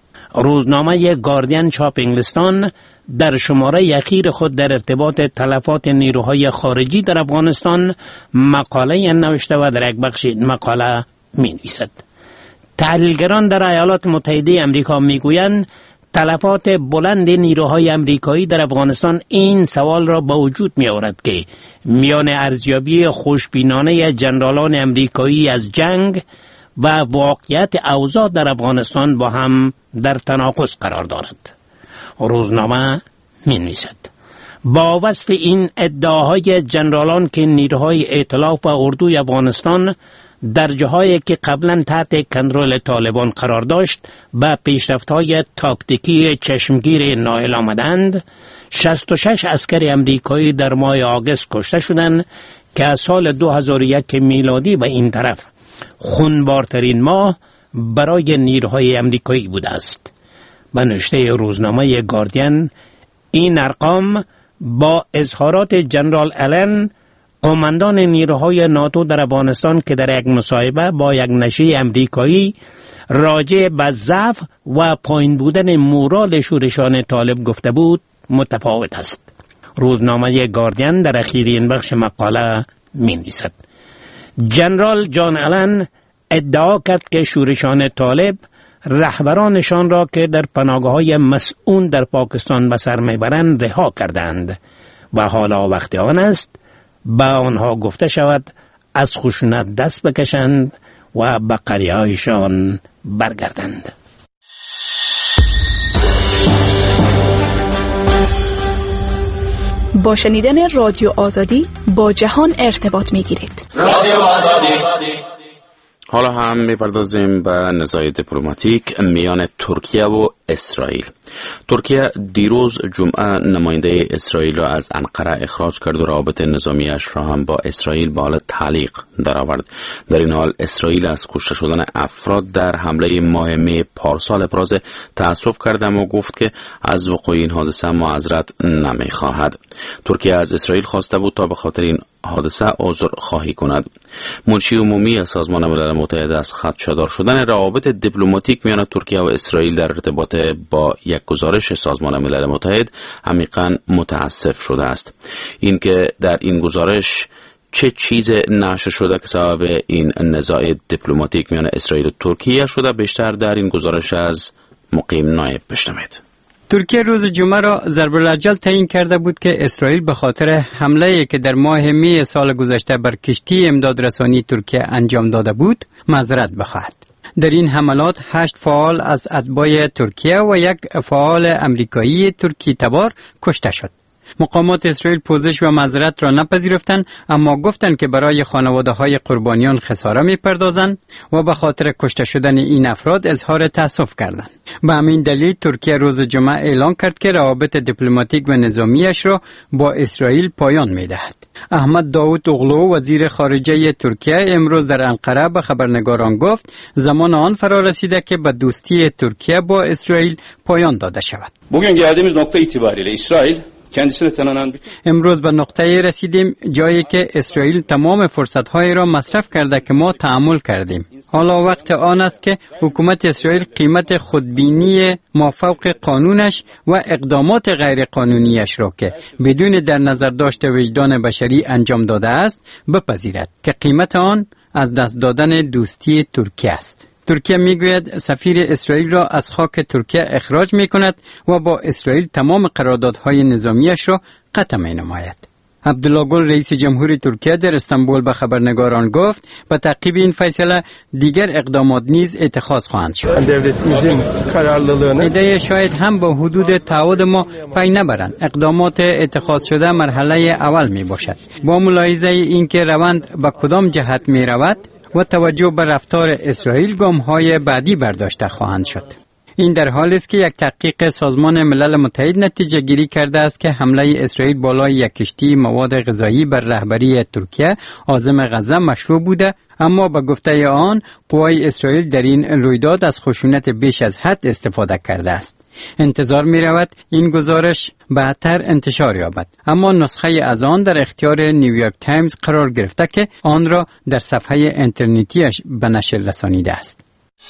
روزنامه گاردین چاپ انگلستان در شماره اخیر خود در ارتباط تلفات نیروهای خارجی در افغانستان مقاله نوشته و در یک بخش مقاله می نویسد: تحلیلگران در ایالات متحده امریکا می گویند تلفات بلند نیروهای امریکایی در افغانستان این سوال را به وجود می آورد که میان ارزیابی خوشبینانه جنرالان امریکایی از جنگ و واقعیت اوضاع در افغانستان با هم در تناقض قرار دارد. روزنامه می نویسد: با وصف این ادعاهای جنرالان که نیروهای ائتلاف و اردوی افغانستان در جاهایی که قبلا تحت کنترل طالبان قرار داشت به پیشرفت‌های تاکتیکی چشمگیر نائل آمدند. شصت و شش عسکر امریکایی در ماه آگوست کشته شدند که از سال دو هزار و یک میلادی به این طرف خونبارترین ماه برای نیروهای امریکایی بوده است. به نوشته روزنامه گاردین، این ارقام با اظهارات جنرال آلن، قماندان نیروهای ناتو در افغانستان، که در یک مصاحبه با یک نشریه امریکایی راجع به ضعف و پایین بودن مورال شورشان طالب گفته بود، متفاوت است. روزنامه گاردین در اخیرین بخش مقاله می نویسد: جنرال جان آلن ادعا کرد که شورشان طالب رهبرانشان را که در پناهگاه‌های مسئول در پاکستان به سر میبرند رها کردند و حالا وقت آن است به آنها گفته شود از خشونت دست بکشند و به قریه‌هایشان برگردند. با شنیدن رادیو آزادی با جهان ارتباط می‌گیرید. رادیو آزادی. حالا هم می‌پردازیم به نزاع دیپلماتیک میان ترکیه و اسرائیل. ترکیه دیروز جمعه نماینده اسرائیل را از انقره اخراج کرد و روابط نظامیش را هم با اسرائیل به حال تعلیق درآورد. در این حال اسرائیل از کشته شدن افراد در حمله ماه می پارسال ابراز تأسف کرد و گفت که از وقوع این حادثه معذرت نمی‌خواهد. ترکیه از اسرائیل خواسته بود تا به خاطر این حادثه عذر خواهی کند. منشی عمومی سازمان ملل متحد از خدشه‌دار شدن روابط دیپلماتیک میان ترکیه و اسرائیل در ارتباط با یک گزارش سازمان ملل متحد عمیقاً متاسف شده است. اینکه در این گزارش چه چیز نشر شده که سبب این نزاع دیپلماتیک میان اسرائیل و ترکیه شده، بیشتر در این گزارش از مقیم نایب بشنوید. ترکیه روز جمعه را ضرب الاجل تعیین کرده بود که اسرائیل به خاطر حمله‌ای که در ماه می سال گذشته بر کشتی امدادرسانی ترکیه انجام داده بود معذرت بخواهد. در این حملات هشت فعال از اتباع ترکیه و یک فعال امریکایی ترکی تبار کشته شد. مقامات اسرائیل پوزش و معذرت را نپذیرفتند، اما گفتند که برای خانواده‌های قربانیان خساره می‌پردازند و به خاطر کشته شدن این افراد اظهار تأسف کردند. به همین دلیل ترکیه روز جمعه اعلام کرد که روابط دیپلماتیک و نظامیش را با اسرائیل پایان می‌دهد. احمد داوود اوغلو وزیر خارجه ترکیه امروز در انقره به خبرنگاران گفت زمان آن فرا رسیده که به دوستی ترکیه با اسرائیل پایان داده شود. Bugün geldiğimiz nokta itibariyle İsrail امروز به نقطه رسیدیم جایی که اسرائیل تمام فرصت‌های را مصرف کرده که ما تحمل کردیم. حالا وقت آن است که حکومت اسرائیل قیمت خودبینی مافوق قانونش و اقدامات غیر قانونیش را که بدون در نظر داشته وجدان بشری انجام داده است بپذیرد که قیمت آن از دست دادن دوستی ترکیه است. ترکیه میگوید سفیر اسرائیل را از خاک ترکیه اخراج میکند و با اسرائیل تمام قراردادهای نظامیش را قطع مینماید. عبدالله گل رئیس جمهور ترکیه در استانبول به خبرنگاران گفت به تعقیب این فیصله دیگر اقدامات نیز اتخاذ خواهند شد. ایده شاید هم با حدود تعهد ما پی نبرند. اقدامات اتخاذ شده مرحله اول می باشد. با ملاحظه اینکه روند به کدام جهت می رود و توجه به رفتار اسرائیل گام‌های بعدی برداشته خواهند شد. این در حالی است که یک تحقیق سازمان ملل متحد نتیجه گیری کرده است که حمله اسرائیل بالای یک کشتی مواد غذایی بر رهبری ترکیه عازم غزه مشروع بوده، اما به گفته آن قوای اسرائیل در این رویداد از خشونت بیش از حد استفاده کرده است. انتظار می رود این گزارش بعدتر انتشار یابد، اما نسخه از آن در اختیار نیویورک تایمز قرار گرفته که آن را در صفحه اینترنتیش به نشر رسانیده است.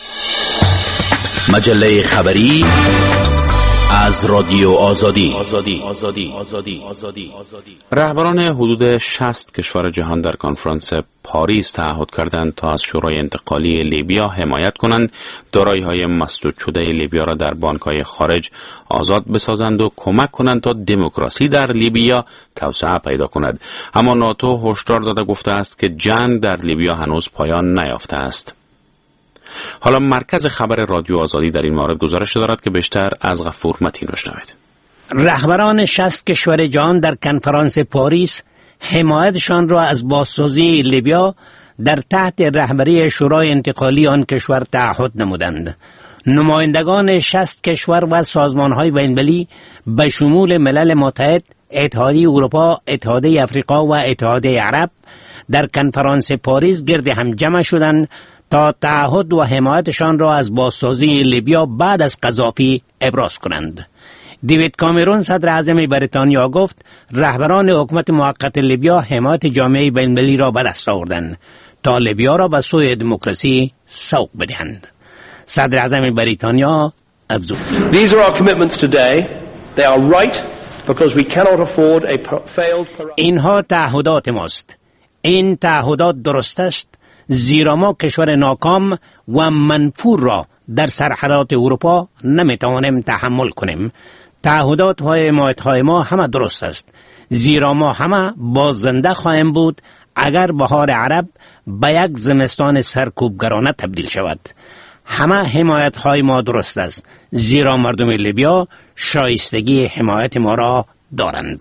مجله خبری از رادیو آزادی. آزادی. آزادی. آزادی. آزادی. رهبران حدود شصت کشور جهان در کنفرانس پاریس تعهد کردند تا از شورای انتقالی لیبیا حمایت کنند، دارایی‌های مسدود شده لیبیا را در بانک‌های خارج آزاد بسازند و کمک کنند تا دموکراسی در لیبیا توسعه پیدا کند. اما ناتو هشدار داده گفته است که جنگ در لیبیا هنوز پایان نیافته است. حالا مرکز خبر رادیو آزادی در این مورد گزارش دارد که بیشتر از غفور متین بشنوید. رهبران شصت کشور جهان در کنفرانس پاریس حمایتشان را از بازسازی لیبیا در تحت رهبری شورای انتقالی آن کشور تعهد نمودند. نمایندگان شصت کشور و سازمان‌های بین‌المللی به شمول ملل متحد، اتحادیه اروپا، اتحادیه افریقا و اتحادیه عرب در کنفرانس پاریس گرد هم جمع شدند تا تعهد و حمایتشان را از بازسازی لیبیا بعد از قذافی ابراز کنند. دیوید کامرون صدر اعظم بریتانیا گفت رهبران حکومت موقت لیبیا حمایت جامعه بین‌المللی را به دست آوردند تا لیبیا را به سوی دموکراسی سوق بدهند. صدر اعظم بریتانیا افزود: These are our commitments today. They are right because we cannot afford a failed. اینها تعهدات ماست. این تعهدات درست است زیرا ما کشور ناکام و منفور را در سرحدات اروپا نمیتوانیم تحمل کنیم. تعهدات و حمایت‌های ما همه درست است زیرا ما همه بازنده خواهیم بود اگر بهار عرب به یک زمستان سرکوبگرانه تبدیل شود. همه حمایت‌های ما درست است زیرا مردم لیبیا شایستگی حمایت ما را دارند.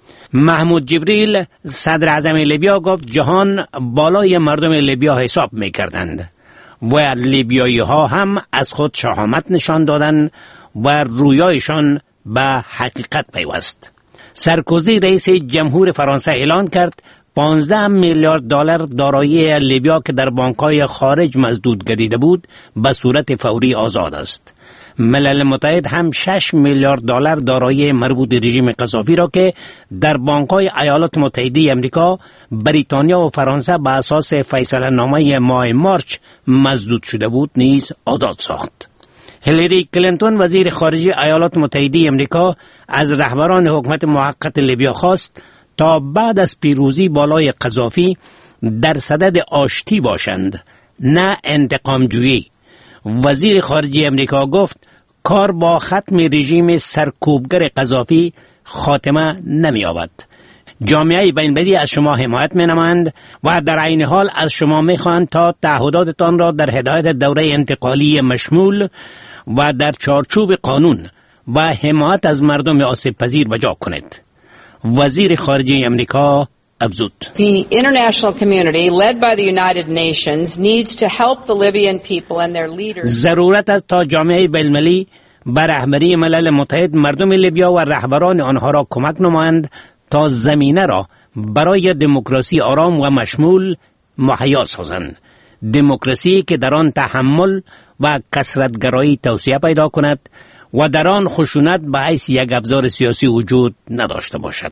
محمود جبریل صدر اعظم لیبیا گفت جهان بالای مردم لیبیا حساب می کردند و لیبیایی ها هم از خود شهامت نشان دادند و رویایشان به حقیقت پیوست. سارکوزی رئیس جمهور فرانسه اعلان کرد پانزده میلیارد دلار دارایی لیبیا که در بانک‌های خارج مسدود گردیده بود به صورت فوری آزاد است. ملل متحد هم شش میلیارد دلار دارایی مربوط به رژیم قذافی را که در بانک‌های ایالات متحده آمریکا، بریتانیا و فرانسه به اساس فیصله نامه ماه مارچ مسدود شده بود نیز آزاد ساخت. هیلاری کلینتون وزیر خارجه ایالات متحده آمریکا از رهبران حکومت موقت لیبیا خواست تا بعد از پیروزی بالای قذافی در صدد آشتی باشند، نه انتقام جویی. وزیر خارجه آمریکا گفت کار با ختم رژیم سرکوبگر قذافی خاتمه نمی‌یابد. جامعه بین‌المللی از شما حمایت می‌نمایند و در عین حال از شما می‌خواهند تا تعهداتتان را در هدایت دوره انتقالی مشمول و در چارچوب قانون و حمایت از مردم آسیب پذیر بجا کنید. وزیر خارجه آمریکا افزود: The international community led by the United Nations needs to help the Libyan people and their leaders. ضرورت است تا جامعه بین‌المللی به رهبری ملل متحد مردم لیبیا و رهبران آنها را کمک نمایند تا زمینه را برای دموکراسی آرام و مشمول مهیا سازند. دموکراسی که در آن تحمل و کثرت‌گرایی توسعه پیدا کند و در آن خشونت به حیث یک ابزار سیاسی وجود نداشته باشد.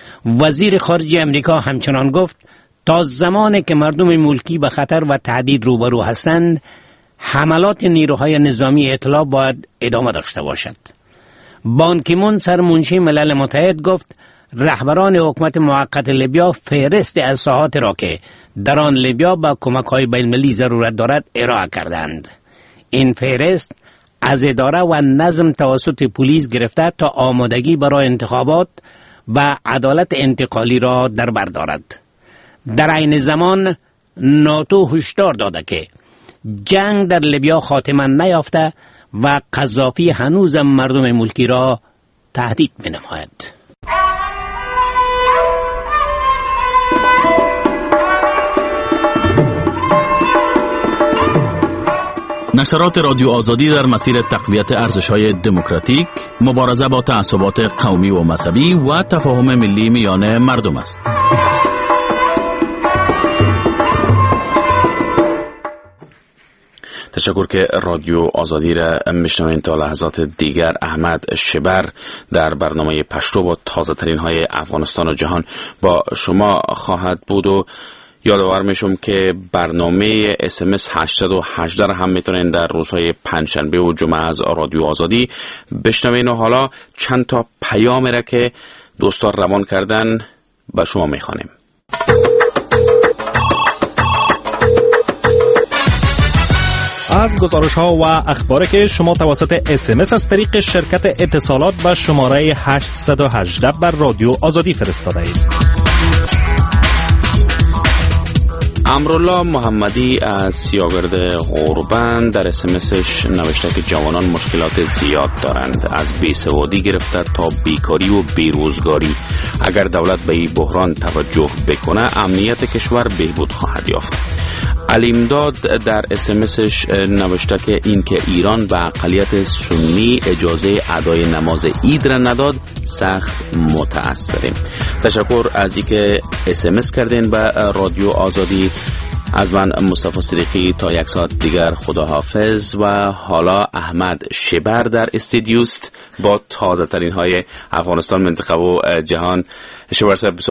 وزیر خارجه آمریکا همچنان گفت تا زمانی که مردم ملکی به خطر و تهدید روبرو هستند، حملات نیروهای نظامی اطلاع باید ادامه داشته باشد. بان کی مون سرمنشی ملل متحد گفت رهبران حکومت موقت لیبیا فهرست از ساحات را که در آن لیبیا با کمک‌های بین‌المللی ضرورت دارد ارائه کردند. این فهرست از اداره و نظم توسط پلیس گرفته تا آمادگی برای انتخابات و عدالت انتقالی را در بر دارد. در عین زمان ناتو هشدار داده که جنگ در لیبیا خاتمه نیافته و قذافی هنوز مردم ملکی را تهدید می‌نماید. نشرات رادیو آزادی در مسیر تقویت ارزش‌های دموکراتیک، مبارزه با تعصبات قومی و مذهبی و تفاهم ملی میان مردم است. تشکر که رادیو آزادی را میشنوین. تا لحظات دیگر احمد شبر در برنامه پشتو با تازه ترین های افغانستان و جهان با شما خواهد بود و یادآور میشم که برنامه اس ام اس هشتصد و هجده را هم میتونین در روزهای پنجشنبه و جمعه از رادیو آزادی بشنوین و حالا چند تا پیام را که دوستان روان کردن به شما میخوانیم. از گزارش ها و اخباری که شما توسط اس ام اس از طریق شرکت اتصالات به شماره هشتصد و هجده بر رادیو آزادی فرستاده اید. امرالله محمدی از سیاگرد غوربند در اس ام اسش نوشته که جوانان مشکلات زیاد دارند، از بیسوادی گرفته تا بیکاری و بیروزگاری. اگر دولت به این بحران توجه بکنه امنیت کشور بهبود خواهد یافت. علیمداد در اسمسش نوشته که این که ایران به اقلیت سنی اجازه ادای نماز عید را نداد سخت متأثریم. تشکر از اینکه اسمس کردین به رادیو آزادی. از من مصطفی صدیقی تا یک ساعت دیگر خداحافظ و حالا احمد شبر در استودیوست با تازه ترین های افغانستان، منطقه و جهان. شبر صاحب